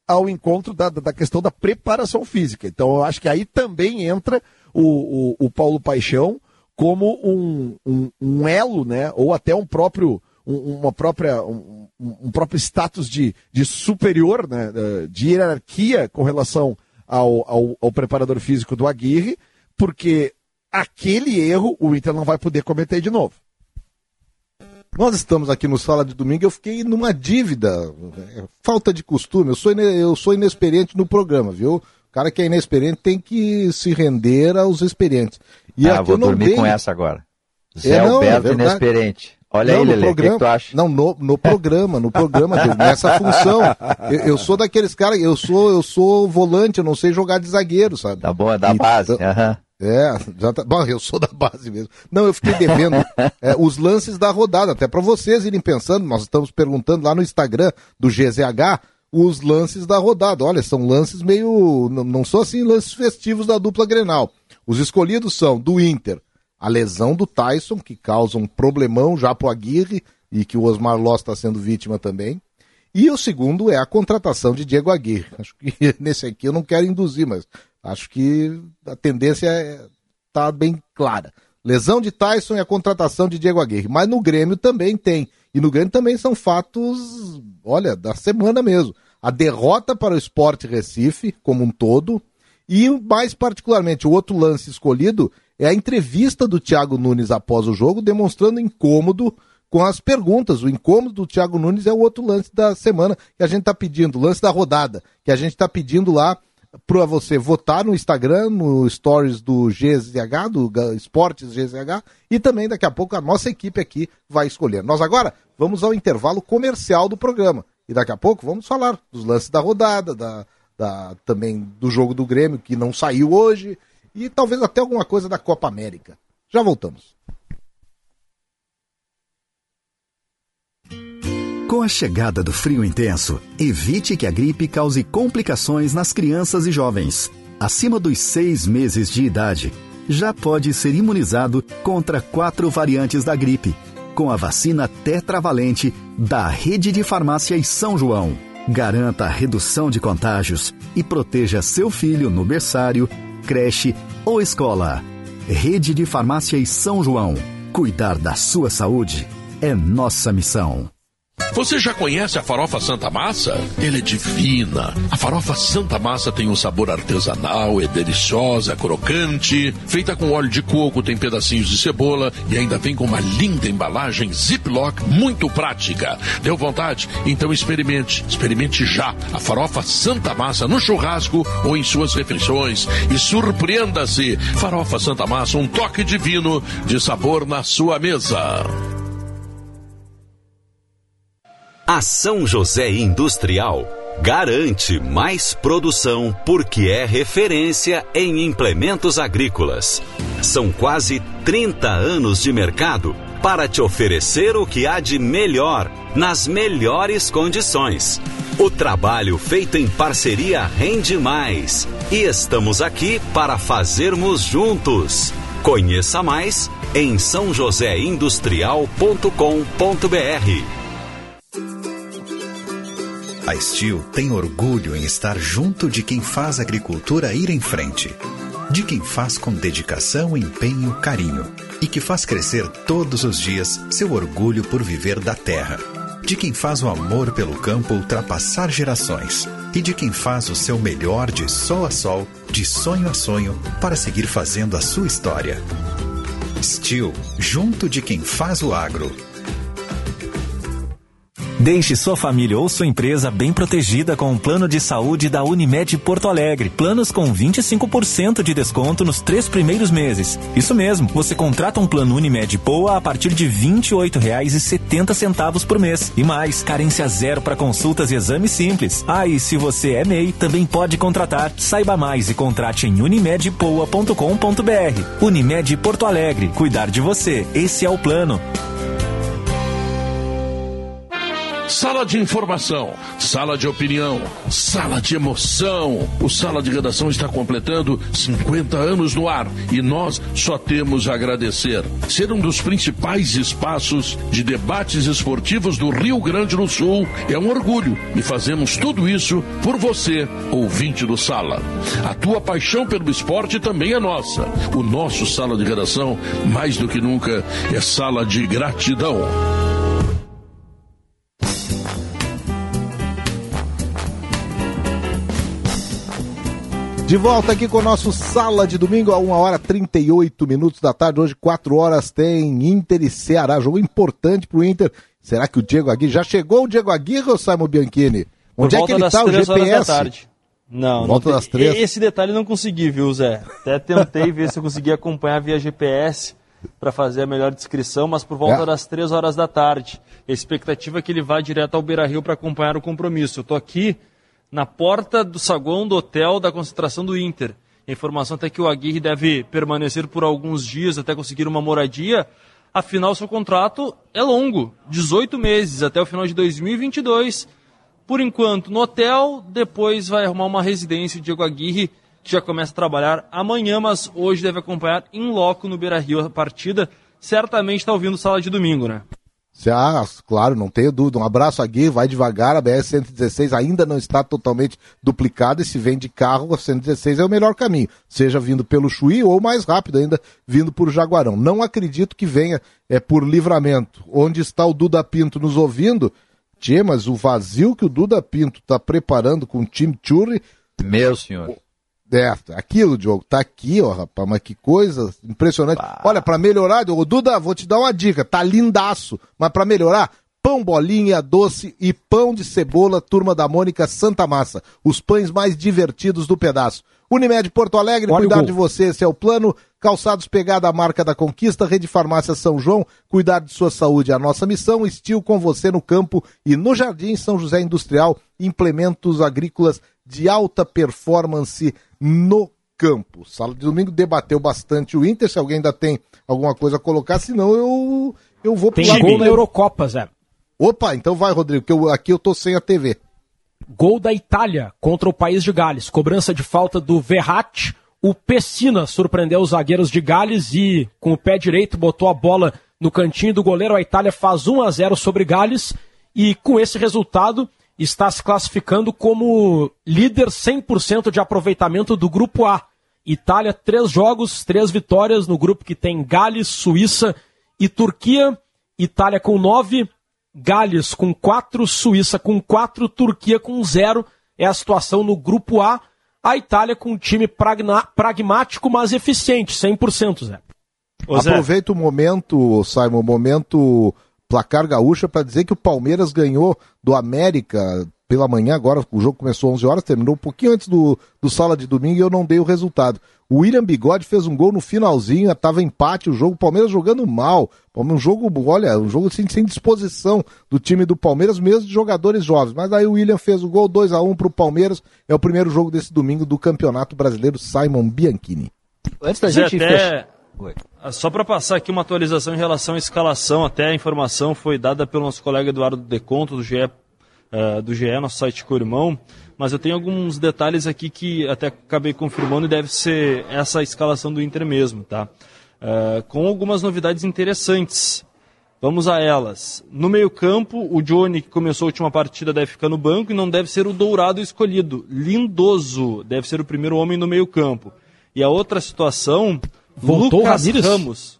ao encontro da questão da preparação física. Então, eu acho que aí também entra o Paulo Paixão como um elo, né? Ou até um próprio status de superior, né? De hierarquia com relação ao preparador físico do Aguirre, porque aquele erro o Inter não vai poder cometer de novo. Nós estamos aqui no Sala de Domingo, eu fiquei numa dívida, falta de costume, eu sou inexperiente no programa, viu? O cara que é inexperiente tem que se render aos experientes. E aqui vou dormir com essa agora. Zé Alberto inexperiente. Olha aí, Lelê, o que tu acha? Não, no programa, nessa função. Eu sou daqueles caras, eu sou volante, eu não sei jogar de zagueiro, sabe? Tá bom, é da base. Já tá. Bom, eu sou da base mesmo. Não, eu fiquei devendo os lances da rodada, até para vocês irem pensando, nós estamos perguntando lá no Instagram do GZH, os lances da rodada. Olha, são lances meio, não são assim lances festivos da dupla Grenal. Os escolhidos são do Inter, a lesão do Tyson, que causa um problemão já pro Aguirre, e que o Osmar Loss está sendo vítima também. E o segundo é a contratação de Diego Aguirre. Acho que nesse aqui eu não quero induzir, mas acho que a tendência está bem clara. Lesão de Tyson e a contratação de Diego Aguirre. Mas no Grêmio também tem. E no Grêmio também são fatos, olha, da semana mesmo. A derrota para o Sport Recife, como um todo, e mais particularmente o outro lance escolhido é a entrevista do Thiago Nunes após o jogo, demonstrando incômodo com as perguntas. O incômodo do Thiago Nunes é o outro lance da semana que a gente está pedindo, o lance da rodada, que a gente está pedindo lá para você votar no Instagram, no Stories do GZH, do Esportes GZH, e também daqui a pouco a nossa equipe aqui vai escolher. Nós agora vamos ao intervalo comercial do programa, e daqui a pouco vamos falar dos lances da rodada, também do jogo do Grêmio, que não saiu hoje, e talvez até alguma coisa da Copa América. Já voltamos. Com a chegada do frio intenso, evite que a gripe cause complicações nas crianças e jovens. Acima dos 6 meses de idade, já pode ser imunizado contra 4 variantes da gripe, com a vacina tetravalente da Rede de Farmácias São João. Garanta a redução de contágios e proteja seu filho no berçário, creche ou escola. Rede de Farmácias São João. Cuidar da sua saúde é nossa missão. Você já conhece a farofa Santa Massa? Ela é divina. A farofa Santa Massa tem um sabor artesanal, é deliciosa, crocante, feita com óleo de coco, tem pedacinhos de cebola e ainda vem com uma linda embalagem Ziploc muito prática. Deu vontade? Então experimente. Experimente já a farofa Santa Massa no churrasco ou em suas refeições e surpreenda-se. Farofa Santa Massa, um toque divino de sabor na sua mesa. A São José Industrial garante mais produção porque é referência em implementos agrícolas. São quase 30 anos de mercado para te oferecer o que há de melhor, nas melhores condições. O trabalho feito em parceria rende mais e estamos aqui para fazermos juntos. Conheça mais em sãojoséindustrial.com.br. A Steel tem orgulho em estar junto de quem faz a agricultura ir em frente. De quem faz com dedicação, empenho, carinho. E que faz crescer todos os dias seu orgulho por viver da terra. De quem faz o amor pelo campo ultrapassar gerações. E de quem faz o seu melhor de sol a sol, de sonho a sonho, para seguir fazendo a sua história. Steel, junto de quem faz o agro. Deixe sua família ou sua empresa bem protegida com o plano de saúde da Unimed Porto Alegre. Planos com 25% de desconto nos 3 primeiros meses. Isso mesmo, você contrata um plano Unimed Poa a partir de R$ 28,70 por mês. E mais, carência zero para consultas e exames simples. E se você é MEI, também pode contratar. Saiba mais e contrate em unimedpoa.com.br. Unimed Porto Alegre. Cuidar de você. Esse é o plano. Sala de informação, sala de opinião, sala de emoção. O Sala de Redação está completando 50 anos no ar e nós só temos a agradecer. Ser um dos principais espaços de debates esportivos do Rio Grande do Sul é um orgulho e fazemos tudo isso por você, ouvinte do Sala. A tua paixão pelo esporte também é nossa. O nosso Sala de Redação, mais do que nunca, é sala de gratidão. De volta aqui com o nosso Sala de Domingo, a 1h38 da tarde. Hoje, 4 horas, tem Inter e Ceará. Jogo importante pro Inter. Será que o Diego Aguirre... Já chegou o Diego Aguirre ou Simon Bianchini? Onde é que ele tá, o GPS? Não, volta das 3. Esse detalhe eu não consegui, viu, Zé? Até tentei ver se eu conseguia acompanhar via GPS para fazer a melhor descrição, mas por volta das 3 horas da tarde. A expectativa é que ele vá direto ao Beira-Rio para acompanhar o compromisso. Eu tô aqui na porta do saguão do hotel da concentração do Inter. A informação até que o Aguirre deve permanecer por alguns dias até conseguir uma moradia. Afinal, seu contrato é longo, 18 meses, até o final de 2022. Por enquanto, no hotel, depois vai arrumar uma residência. O Diego Aguirre, que já começa a trabalhar amanhã, mas hoje deve acompanhar in loco no Beira-Rio a partida. Certamente está ouvindo Sala de Domingo, né? Claro, não tenho dúvida. Um abraço, Aguirre, vai devagar, a BR-116 ainda não está totalmente duplicada e se vem de carro, a 116 é o melhor caminho, seja vindo pelo Chuí ou mais rápido ainda, vindo por Jaguarão. Não acredito que venha por Livramento. Onde está o Duda Pinto nos ouvindo? Tchê, mas o vazio que o Duda Pinto está preparando com o time Churri... Meu senhor. Aquilo, Diogo, tá aqui, ó, rapaz, mas que coisa impressionante. Olha, pra melhorar, ô Duda, vou te dar uma dica, tá lindaço, mas pra melhorar, pão bolinha doce e pão de cebola, Turma da Mônica Santa Massa, os pães mais divertidos do pedaço. Unimed Porto Alegre, cuidar de você, esse é o plano. Calçados Pegada, a marca da conquista. Rede Farmácia São João, cuidar de sua saúde é a nossa missão. Estil com você no campo e no Jardim São José Industrial, implementos agrícolas de alta performance no campo. Sala de Domingo debateu bastante o Inter, se alguém ainda tem alguma coisa a colocar, senão eu vou pro Tem gol na Eurocopa, Zé. Opa, então vai, Rodrigo, que aqui eu tô sem a TV. Gol da Itália contra o País de Gales. Cobrança de falta do Verratti. O Pessina surpreendeu os zagueiros de Gales e, com o pé direito, botou a bola no cantinho do goleiro. A Itália faz 1-0 sobre Gales e, com esse resultado, está se classificando como líder 100% de aproveitamento do Grupo A. Itália, 3 jogos, 3 vitórias no grupo que tem Gales, Suíça e Turquia. Itália com 9, Gales com 4, Suíça com 4, Turquia com 0. É a situação no Grupo A. A Itália com um time pragmático, mas eficiente, 100%, Zé. Aproveita o momento, Simon, o momento placar gaúcha para dizer que o Palmeiras ganhou do América pela manhã, agora o jogo começou às 11 horas, terminou um pouquinho antes do Sala de Domingo e eu não dei o resultado. O William Bigode fez um gol no finalzinho, estava empate o jogo, o Palmeiras jogando mal, um jogo assim, sem disposição do time do Palmeiras, mesmo de jogadores jovens, mas aí o William fez o gol, 2-1 para o Palmeiras, é o primeiro jogo desse domingo do Campeonato Brasileiro Simon Bianchini. Antes da gente fechar... Só para passar aqui uma atualização em relação à escalação, até a informação foi dada pelo nosso colega Eduardo Deconto, do GE, nosso site co-irmão, mas eu tenho alguns detalhes aqui que até acabei confirmando e deve ser essa escalação do Inter mesmo, tá? Com algumas novidades interessantes. Vamos a elas. No meio-campo, o Johnny, que começou a última partida, deve ficar no banco e não deve ser o Dourado escolhido. Lindoso deve ser o primeiro homem no meio-campo. E a outra situação, voltou Lucas Ramírez? Ramos.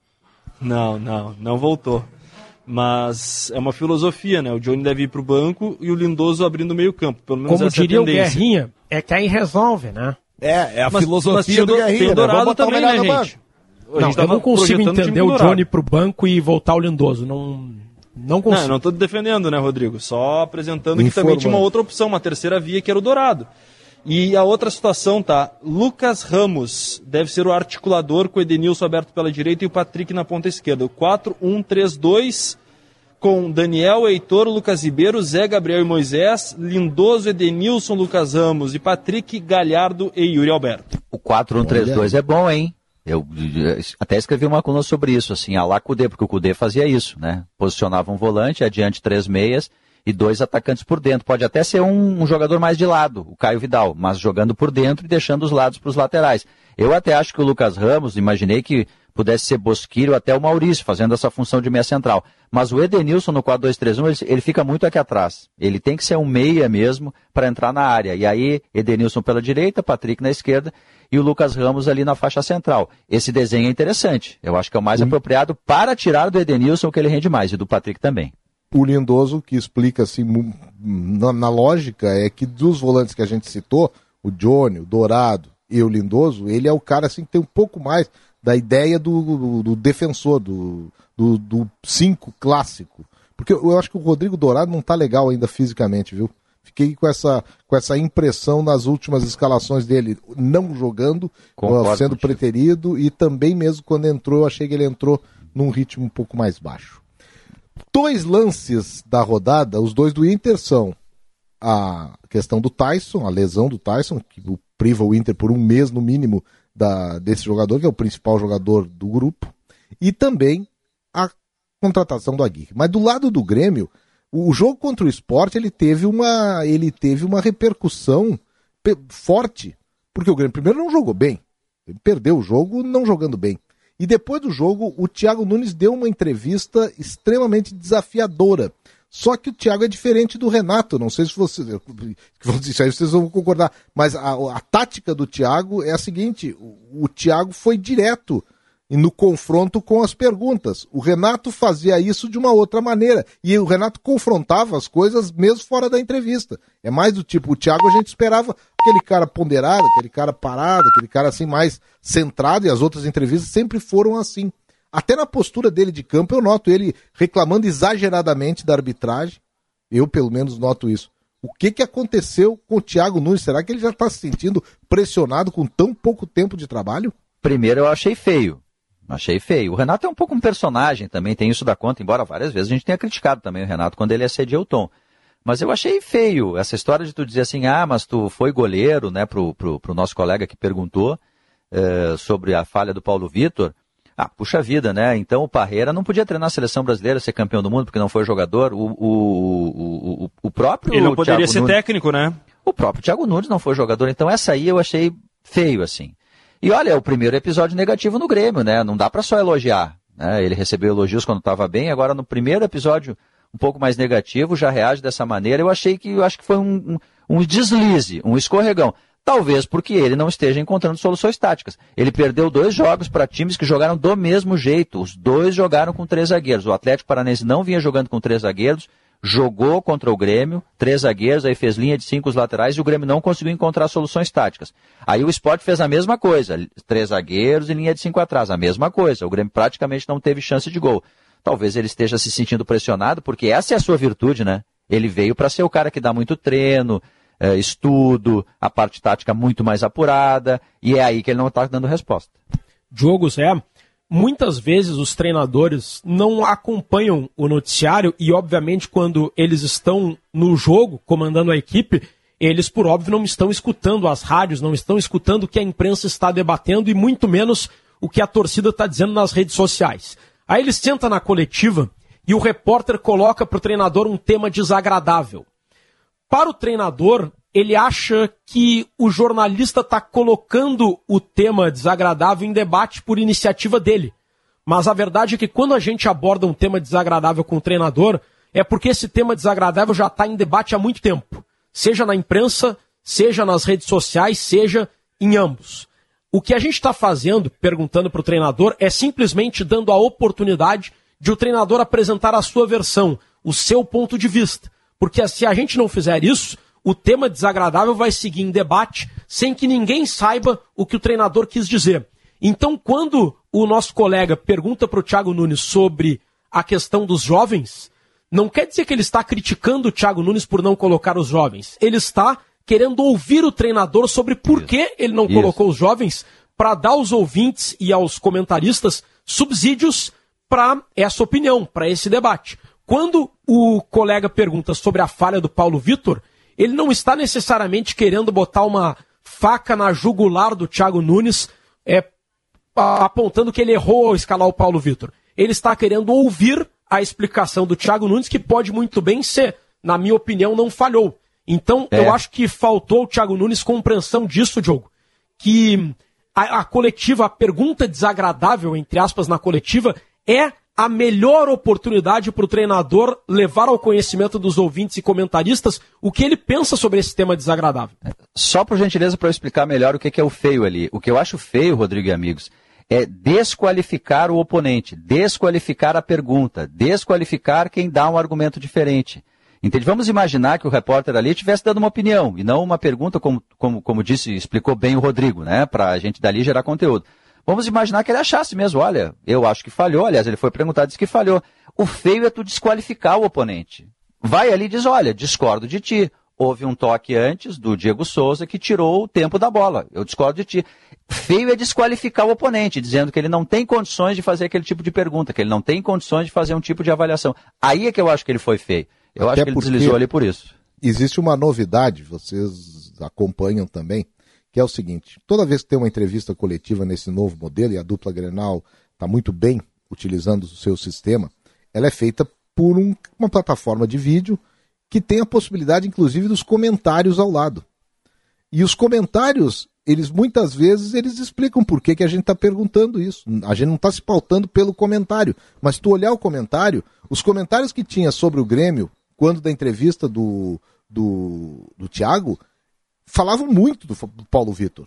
Não voltou. Mas é uma filosofia, né? O Johnny deve ir para o banco e o Lindoso abrindo o meio-campo. Pelo menos como essa diria é a tendência. o Guerrinha, é quem resolve, né? É a Mas filosofia do Guerrinha. Tem o Dourado Vamos botar também, o melhor né, no gente? Eu não consigo entender o Johnny pro banco e voltar o Lindoso. Não consigo. Não, eu não estou defendendo, né, Rodrigo? Só apresentando que também tinha uma outra opção, uma terceira via, que era o Dourado. E a outra situação, tá? Lucas Ramos deve ser o articulador, com o Edenilson aberto pela direita e o Patrick na ponta esquerda. O 4-1-3-2, com Daniel, Heitor, Lucas Ribeiro, Zé, Gabriel e Moisés, Lindoso, Edenilson, Lucas Ramos e Patrick, Galhardo e Yuri Alberto. O 4-1-3-2 é bom, hein? Eu até escrevi uma coluna sobre isso, assim, a lá Cudê, porque o Cudê fazia isso, né? Posicionava um volante, adiante 3 meias, e 2 atacantes por dentro. Pode até ser um jogador mais de lado, o Caio Vidal, mas jogando por dentro e deixando os lados para os laterais. Eu até acho que o Lucas Ramos, imaginei que pudesse ser Bosquilho, até o Maurício, fazendo essa função de meia central. Mas o Edenilson no 4-2-3-1, ele fica muito aqui atrás. Ele tem que ser um meia mesmo para entrar na área. E aí, Edenilson pela direita, Patrick na esquerda e o Lucas Ramos ali na faixa central. Esse desenho é interessante. Eu acho que é o mais apropriado para tirar do Edenilson o que ele rende mais, e do Patrick também. O Lindoso, que explica assim, na lógica, é que dos volantes que a gente citou, o Johnny, o Dourado e o Lindoso, ele é o cara assim, que tem um pouco mais da ideia do defensor, do 5 clássico. Porque eu acho que o Rodrigo Dourado não tá legal ainda fisicamente, viu? Fiquei com essa impressão nas últimas escalações dele, não jogando, sendo preterido, e também mesmo quando entrou, eu achei que ele entrou num ritmo um pouco mais baixo. 2 lances da rodada, os 2 do Inter, são a questão do Tyson, a lesão do Tyson, que priva o Inter por um mês no mínimo desse jogador, que é o principal jogador do grupo, e também a contratação do Aguirre. Mas do lado do Grêmio, o jogo contra o Sport, ele teve uma repercussão forte, porque o Grêmio primeiro não jogou bem, ele perdeu o jogo não jogando bem. E depois do jogo, o Thiago Nunes deu uma entrevista extremamente desafiadora. Só que o Thiago é diferente do Renato, não sei se vocês vão concordar, mas a tática do Thiago é a seguinte: o Thiago foi direto no confronto com as perguntas. O Renato fazia isso de uma outra maneira, e o Renato confrontava as coisas mesmo fora da entrevista. É mais do tipo, o Thiago a gente esperava aquele cara ponderado, aquele cara parado, aquele cara assim mais centrado, e as outras entrevistas sempre foram assim. Até na postura dele de campo eu noto ele reclamando exageradamente da arbitragem. Eu, pelo menos, noto isso. O que aconteceu com o Thiago Nunes? Será que ele já está se sentindo pressionado com tão pouco tempo de trabalho? Primeiro, eu achei feio. O Renato é um pouco um personagem também, tem isso da conta, embora várias vezes a gente tenha criticado também o Renato quando ele assediou o Tom. Mas eu achei feio essa história de tu dizer assim, mas tu foi goleiro, né, pro nosso colega que perguntou sobre a falha do Paulo Vitor. Puxa vida, né? Então o Parreira não podia treinar a seleção brasileira, ser campeão do mundo, porque não foi jogador. O próprio Ele não poderia Thiago ser Nunes, técnico, né? O próprio Thiago Nunes não foi jogador, então essa aí eu achei feio, assim. E olha, é o primeiro episódio negativo no Grêmio, né? Não dá pra só elogiar, né? Ele recebeu elogios quando estava bem, agora no primeiro episódio um pouco mais negativo, já reage dessa maneira. Eu acho que foi um deslize, um escorregão. Talvez porque ele não esteja encontrando soluções táticas. Ele perdeu 2 jogos para times que jogaram do mesmo jeito. Os 2 jogaram com 3 zagueiros. O Atlético Paranaense não vinha jogando com 3 zagueiros, jogou contra o Grêmio, 3 zagueiros, aí fez linha de 5 os laterais e o Grêmio não conseguiu encontrar soluções táticas. Aí o Sport fez a mesma coisa, 3 zagueiros e linha de 5 atrás, a mesma coisa. O Grêmio praticamente não teve chance de gol. Talvez ele esteja se sentindo pressionado, porque essa é a sua virtude, né? Ele veio para ser o cara que dá muito treino, estudo, a parte tática muito mais apurada, e é aí que ele não está dando resposta. Diogo, muitas vezes os treinadores não acompanham o noticiário e, obviamente, quando eles estão no jogo, comandando a equipe, eles, por óbvio, não estão escutando as rádios, não estão escutando o que a imprensa está debatendo e muito menos o que a torcida está dizendo nas redes sociais. Aí ele senta na coletiva e o repórter coloca para o treinador um tema desagradável. Para o treinador, ele acha que o jornalista está colocando o tema desagradável em debate por iniciativa dele. Mas a verdade é que quando a gente aborda um tema desagradável com o treinador, é porque esse tema desagradável já está em debate há muito tempo. Seja na imprensa, seja nas redes sociais, seja em ambos. O que a gente está fazendo, perguntando para o treinador, é simplesmente dando a oportunidade de o treinador apresentar a sua versão, o seu ponto de vista. Porque se a gente não fizer isso, o tema desagradável vai seguir em debate sem que ninguém saiba o que o treinador quis dizer. Então, quando o nosso colega pergunta para o Thiago Nunes sobre a questão dos jovens, não quer dizer que ele está criticando o Thiago Nunes por não colocar os jovens. Ele está querendo ouvir o treinador sobre por que ele não colocou os jovens, para dar aos ouvintes e aos comentaristas subsídios para essa opinião, para esse debate. Quando o colega pergunta sobre a falha do Paulo Vitor, ele não está necessariamente querendo botar uma faca na jugular do Thiago Nunes, apontando que ele errou ao escalar o Paulo Vitor. Ele está querendo ouvir a explicação do Thiago Nunes, que pode muito bem ser na minha opinião, não falhou. Então, eu acho que faltou ao Thiago Nunes compreensão disso, Diogo, que a coletiva, a pergunta desagradável, entre aspas, na coletiva, é a melhor oportunidade para o treinador levar ao conhecimento dos ouvintes e comentaristas o que ele pensa sobre esse tema desagradável. Só por gentileza para eu explicar melhor o que é o feio ali. O que eu acho feio, Rodrigo e amigos, é desqualificar o oponente, desqualificar a pergunta, desqualificar quem dá um argumento diferente. Entende? Vamos imaginar que o repórter ali estivesse dando uma opinião e não uma pergunta, como disse, explicou bem o Rodrigo, né? Para a gente dali gerar conteúdo. Vamos imaginar que ele achasse mesmo, olha, eu acho que falhou, aliás, ele foi perguntado, disse que falhou. O feio é tu desqualificar o oponente. Vai ali e diz, olha, discordo de ti. Houve um toque antes do Diego Souza que tirou o tempo da bola. Eu discordo de ti. Feio é desqualificar o oponente, dizendo que ele não tem condições de fazer aquele tipo de pergunta, que ele não tem condições de fazer um tipo de avaliação. Aí é que eu acho que ele foi feio. Eu acho que ele deslizou ali por isso. Existe uma novidade, vocês acompanham também, que é o seguinte, toda vez que tem uma entrevista coletiva nesse novo modelo, e a dupla Grenal está muito bem utilizando o seu sistema, ela é feita por uma plataforma de vídeo que tem a possibilidade, inclusive, dos comentários ao lado. E os comentários, muitas vezes, eles explicam por que a gente está perguntando isso. A gente não está se pautando pelo comentário, mas tu olhar o comentário, os comentários que tinha sobre o Grêmio, quando da entrevista do Thiago, falavam muito do Paulo Vitor.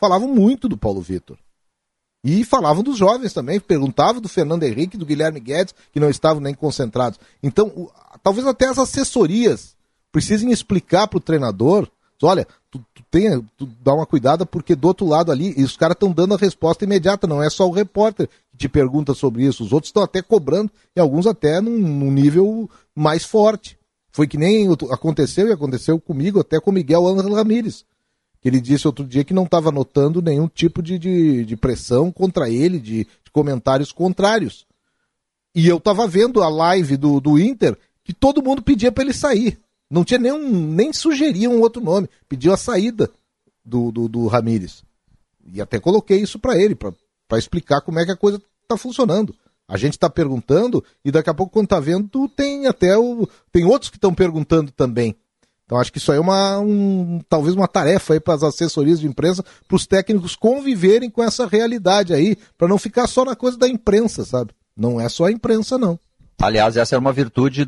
E falavam dos jovens também, perguntavam do Fernando Henrique, do Guilherme Guedes, que não estavam nem concentrados. Então, talvez até as assessorias precisem explicar para o treinador, olha, tu dá uma cuidada porque do outro lado ali, e os caras estão dando a resposta imediata, não é só o repórter que te pergunta sobre isso, os outros estão até cobrando, e alguns até num nível mais forte. Foi que nem aconteceu comigo, até com o Miguel Ángel Ramírez, que ele disse outro dia que não estava notando nenhum tipo de pressão contra ele, de comentários contrários. E eu estava vendo a live do Inter, que todo mundo pedia para ele sair. Não tinha nem sugeria um outro nome, pediu a saída do Ramírez. E até coloquei isso para ele, para explicar como é que a coisa está funcionando. A gente está perguntando e daqui a pouco, quando está vendo, tem outros que estão perguntando também. Então acho que isso aí é talvez uma tarefa aí para as assessorias de imprensa, para os técnicos conviverem com essa realidade aí, para não ficar só na coisa da imprensa, sabe? Não é só a imprensa, não. Aliás, essa é uma virtude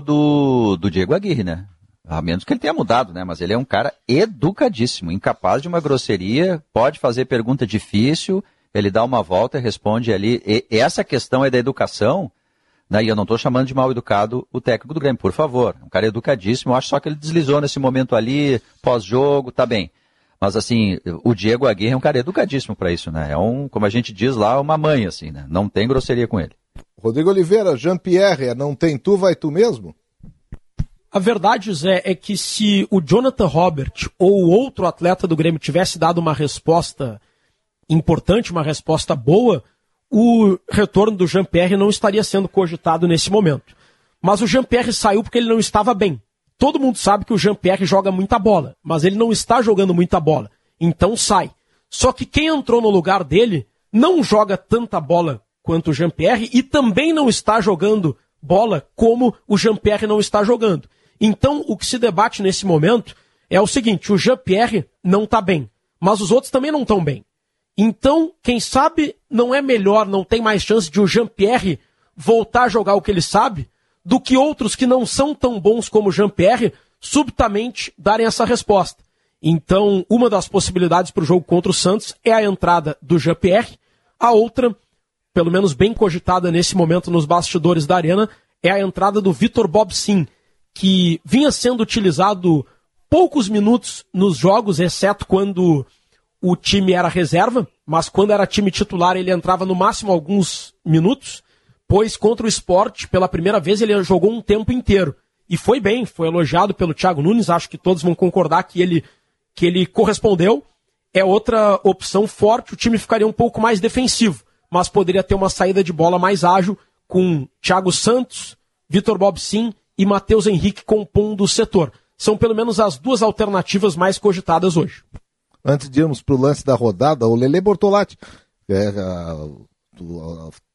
do Diego Aguirre, né? A menos que ele tenha mudado, né? Mas ele é um cara educadíssimo, incapaz de uma grosseria, pode fazer pergunta difícil, ele dá uma volta e responde ali. E essa questão é da educação, né? E eu não estou chamando de mal educado o técnico do Grêmio, por favor. É um cara educadíssimo, eu acho só que ele deslizou nesse momento ali, pós-jogo, tá bem. Mas assim, o Diego Aguirre é um cara educadíssimo para isso, né? É como a gente diz lá, uma mãe, assim, né? Não tem grosseria com ele. Rodrigo Oliveira, Jean-Pierre, não tem tu, vai tu mesmo? A verdade, Zé, é que se o Jonathan Robert ou outro atleta do Grêmio tivesse dado uma resposta importante, uma resposta boa, o retorno do Jean-Pierre não estaria sendo cogitado nesse momento. Mas o Jean-Pierre saiu porque ele não estava bem. Todo mundo sabe que o Jean-Pierre joga muita bola, mas ele não está jogando muita bola. Então sai. Só que quem entrou no lugar dele não joga tanta bola quanto o Jean-Pierre e também não está jogando bola como o Jean-Pierre não está jogando. Então, o que se debate nesse momento é o seguinte, o Jean-Pierre não está bem, mas os outros também não estão bem. Então, quem sabe não é melhor, não tem mais chance de o Jean-Pierre voltar a jogar o que ele sabe, do que outros que não são tão bons como o Jean-Pierre subitamente darem essa resposta. Então, uma das possibilidades para o jogo contra o Santos é a entrada do Jean-Pierre, a outra, pelo menos bem cogitada nesse momento nos bastidores da Arena, é a entrada do Vitor Bobsin, que vinha sendo utilizado poucos minutos nos jogos, exceto quando o time era reserva, mas quando era time titular ele entrava no máximo alguns minutos, pois contra o Sport, pela primeira vez, ele jogou um tempo inteiro. E foi bem, foi elogiado pelo Thiago Nunes, acho que todos vão concordar que ele correspondeu. É outra opção forte, o time ficaria um pouco mais defensivo, mas poderia ter uma saída de bola mais ágil com Thiago Santos, Vitor Bobsin e Matheus Henrique compondo o setor. São pelo menos as duas alternativas mais cogitadas hoje. Antes de irmos para o lance da rodada, o Lelê Bortolatti,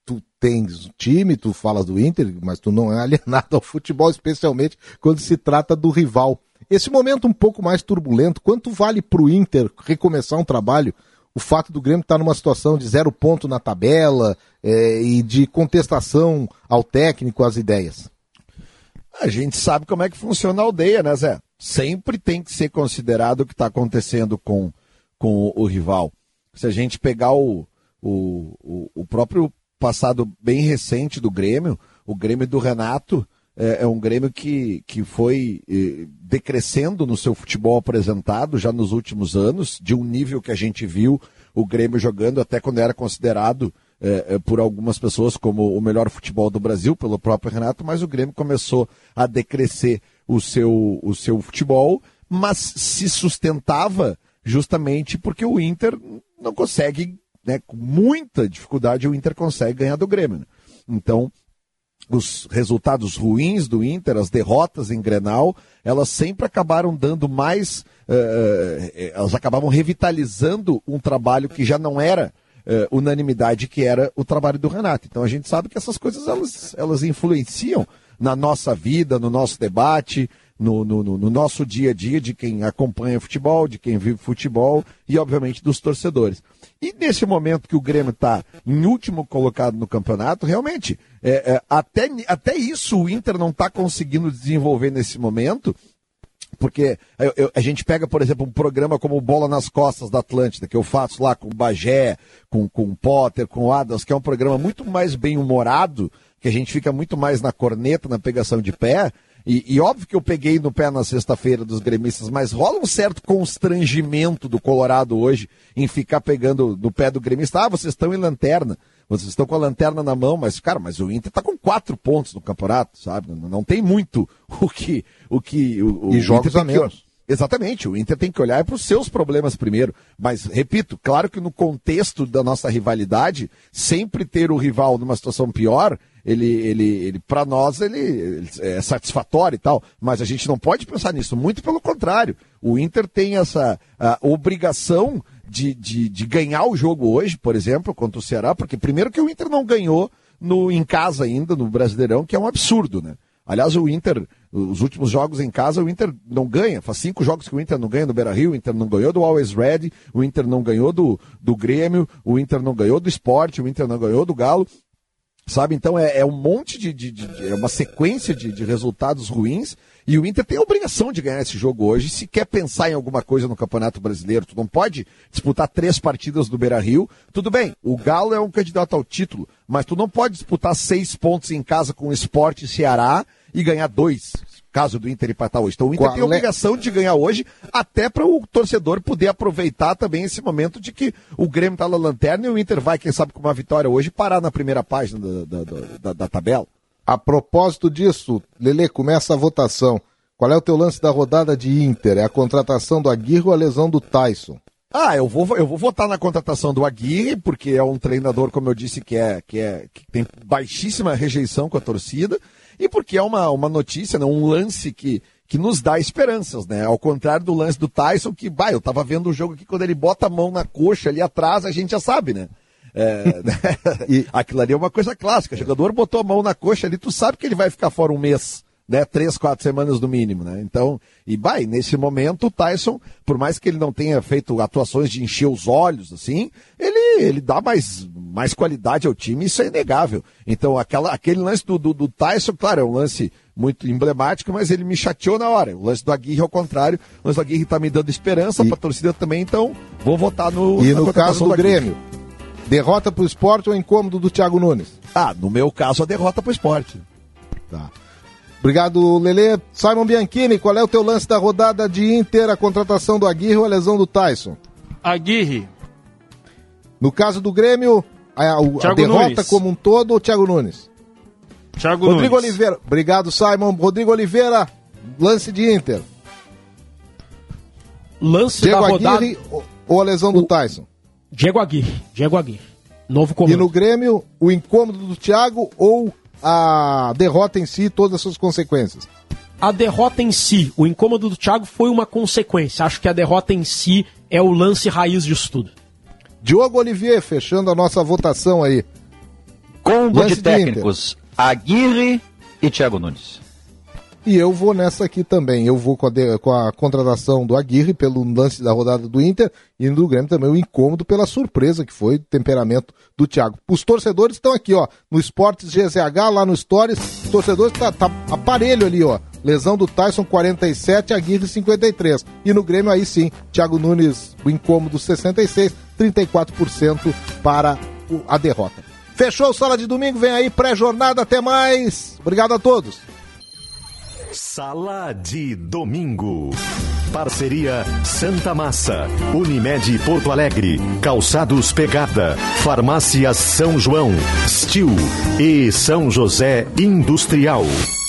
tu tens o time, tu falas do Inter, mas tu não é alienado ao futebol, especialmente quando se trata do rival. Esse momento um pouco mais turbulento, quanto vale pro Inter recomeçar um trabalho, o fato do Grêmio estar numa situação de 0 ponto na tabela e de contestação ao técnico, às ideias? A gente sabe como é que funciona a aldeia, né, Zé? Sempre tem que ser considerado o que está acontecendo com o rival. Se a gente pegar o próprio passado bem recente do Grêmio, o Grêmio do Renato é um Grêmio que foi decrescendo no seu futebol apresentado já nos últimos anos, de um nível que a gente viu o Grêmio jogando até quando era considerado por algumas pessoas como o melhor futebol do Brasil, pelo próprio Renato, mas o Grêmio começou a decrescer o seu futebol, mas se sustentava justamente porque o Inter não consegue, né, com muita dificuldade o Inter consegue ganhar do Grêmio, né? Então, os resultados ruins do Inter, as derrotas em Grenal, elas sempre acabaram dando mais, elas acabavam revitalizando um trabalho que já não era unanimidade, que era o trabalho do Renato. Então a gente sabe que essas coisas elas influenciam na nossa vida, no nosso debate, no nosso dia a dia de quem acompanha futebol, de quem vive futebol e, obviamente, dos torcedores. E nesse momento que o Grêmio está em último colocado no campeonato, realmente, até isso o Inter não está conseguindo desenvolver nesse momento, porque a gente pega, por exemplo, um programa como o Bola nas Costas da Atlântida, que eu faço lá com o Bagé, com o Potter, com o Adams, que é um programa muito mais bem-humorado, que a gente fica muito mais na corneta, na pegação de pé, e óbvio que eu peguei no pé na sexta-feira dos gremistas, mas rola um certo constrangimento do Colorado hoje em ficar pegando no pé do gremista. Vocês estão em lanterna, vocês estão com a lanterna na mão, mas, cara, mas o Inter tá com 4 pontos no campeonato, sabe? Não tem muito o que e jogos a menos. Exatamente, o Inter tem que olhar para os seus problemas primeiro, mas, repito, claro que no contexto da nossa rivalidade, sempre ter o rival numa situação pior, ele para nós, ele é satisfatório e tal, mas a gente não pode pensar nisso, muito pelo contrário, o Inter tem essa obrigação de ganhar o jogo hoje, por exemplo, contra o Ceará, porque primeiro que o Inter não ganhou em casa ainda, no Brasileirão, que é um absurdo, né? Aliás, o Inter, os últimos jogos em casa, o Inter não ganha. Faz 5 jogos que o Inter não ganha no Beira-Rio. O Inter não ganhou do Always Red, o Inter não ganhou do Grêmio, o Inter não ganhou do Sport, o Inter não ganhou do Galo. Sabe? Então é um monte é uma sequência de resultados ruins. E o Inter tem a obrigação de ganhar esse jogo hoje. Se quer pensar em alguma coisa no Campeonato Brasileiro, tu não pode disputar 3 partidas do Beira-Rio. Tudo bem, o Galo é um candidato ao título, mas tu não pode disputar 6 pontos em casa com o Sport e Ceará e ganhar 2, caso do Inter empatar hoje. Então o Inter tem a obrigação de ganhar hoje, até para o torcedor poder aproveitar também esse momento de que o Grêmio está na lanterna e o Inter vai, quem sabe, com uma vitória hoje, parar na primeira página da tabela. A propósito disso, Lelê, começa a votação. Qual é o teu lance da rodada de Inter? É a contratação do Aguirre ou a lesão do Tyson? Eu vou votar na contratação do Aguirre, porque é um treinador, como eu disse, que tem baixíssima rejeição com a torcida, e porque é uma notícia, né, um lance que nos dá esperanças, né? Ao contrário do lance do Tyson, que, eu tava vendo o jogo aqui, quando ele bota a mão na coxa ali atrás, a gente já sabe, né? E aquilo ali é uma coisa clássica, o jogador botou a mão na coxa ali, tu sabe que ele vai ficar fora um mês, né, 3, 4 semanas no mínimo, né? Então, nesse momento o Tyson, por mais que ele não tenha feito atuações de encher os olhos, assim, ele dá mais qualidade ao time, isso é inegável. Então, aquele lance do Tyson, claro, é um lance muito emblemático, mas ele me chateou na hora. O lance do Aguirre, ao contrário, o lance do Aguirre tá me dando esperança pra torcida também, então vou votar no... E no caso do Grêmio, derrota pro Sport ou incômodo do Thiago Nunes? No meu caso, a derrota pro Sport. Tá. Obrigado, Lelê. Simon Bianchini, qual é o teu lance da rodada de Inter, a contratação do Aguirre ou a lesão do Tyson? Aguirre. No caso do Grêmio, a derrota Nunes como um todo ou Thiago Nunes? Thiago Rodrigo Nunes. Oliveira. Obrigado, Simon. Rodrigo Oliveira, lance de Inter. Lance Diego da rodada... Aguirre ou a lesão do Tyson? Diego Aguirre. Novo comando. E no Grêmio, o incômodo do Thiago ou a derrota em si, todas as suas consequências? A derrota em si, o incômodo do Thiago foi uma consequência. Acho que a derrota em si é o lance raiz disso tudo. Diogo Olivier, fechando a nossa votação aí. Combo de técnicos, Aguirre e Thiago Nunes. E eu vou nessa aqui também. Eu vou com a contratação do Aguirre pelo lance da rodada do Inter e do Grêmio também o incômodo pela surpresa que foi o temperamento do Thiago. Os torcedores estão aqui, ó, no Esportes GZH, lá no Stories. Os torcedores tá aparelho ali, ó. Lesão do Tyson 47, Aguirre 53. E no Grêmio aí sim, Thiago Nunes, o incômodo 66, 34% para a derrota. Fechou o Sala de Domingo, vem aí pré-jornada, até mais. Obrigado a todos. Sala de Domingo. Parceria Santa Massa, Unimed Porto Alegre, Calçados Pegada, Farmácia São João, Stil e São José Industrial.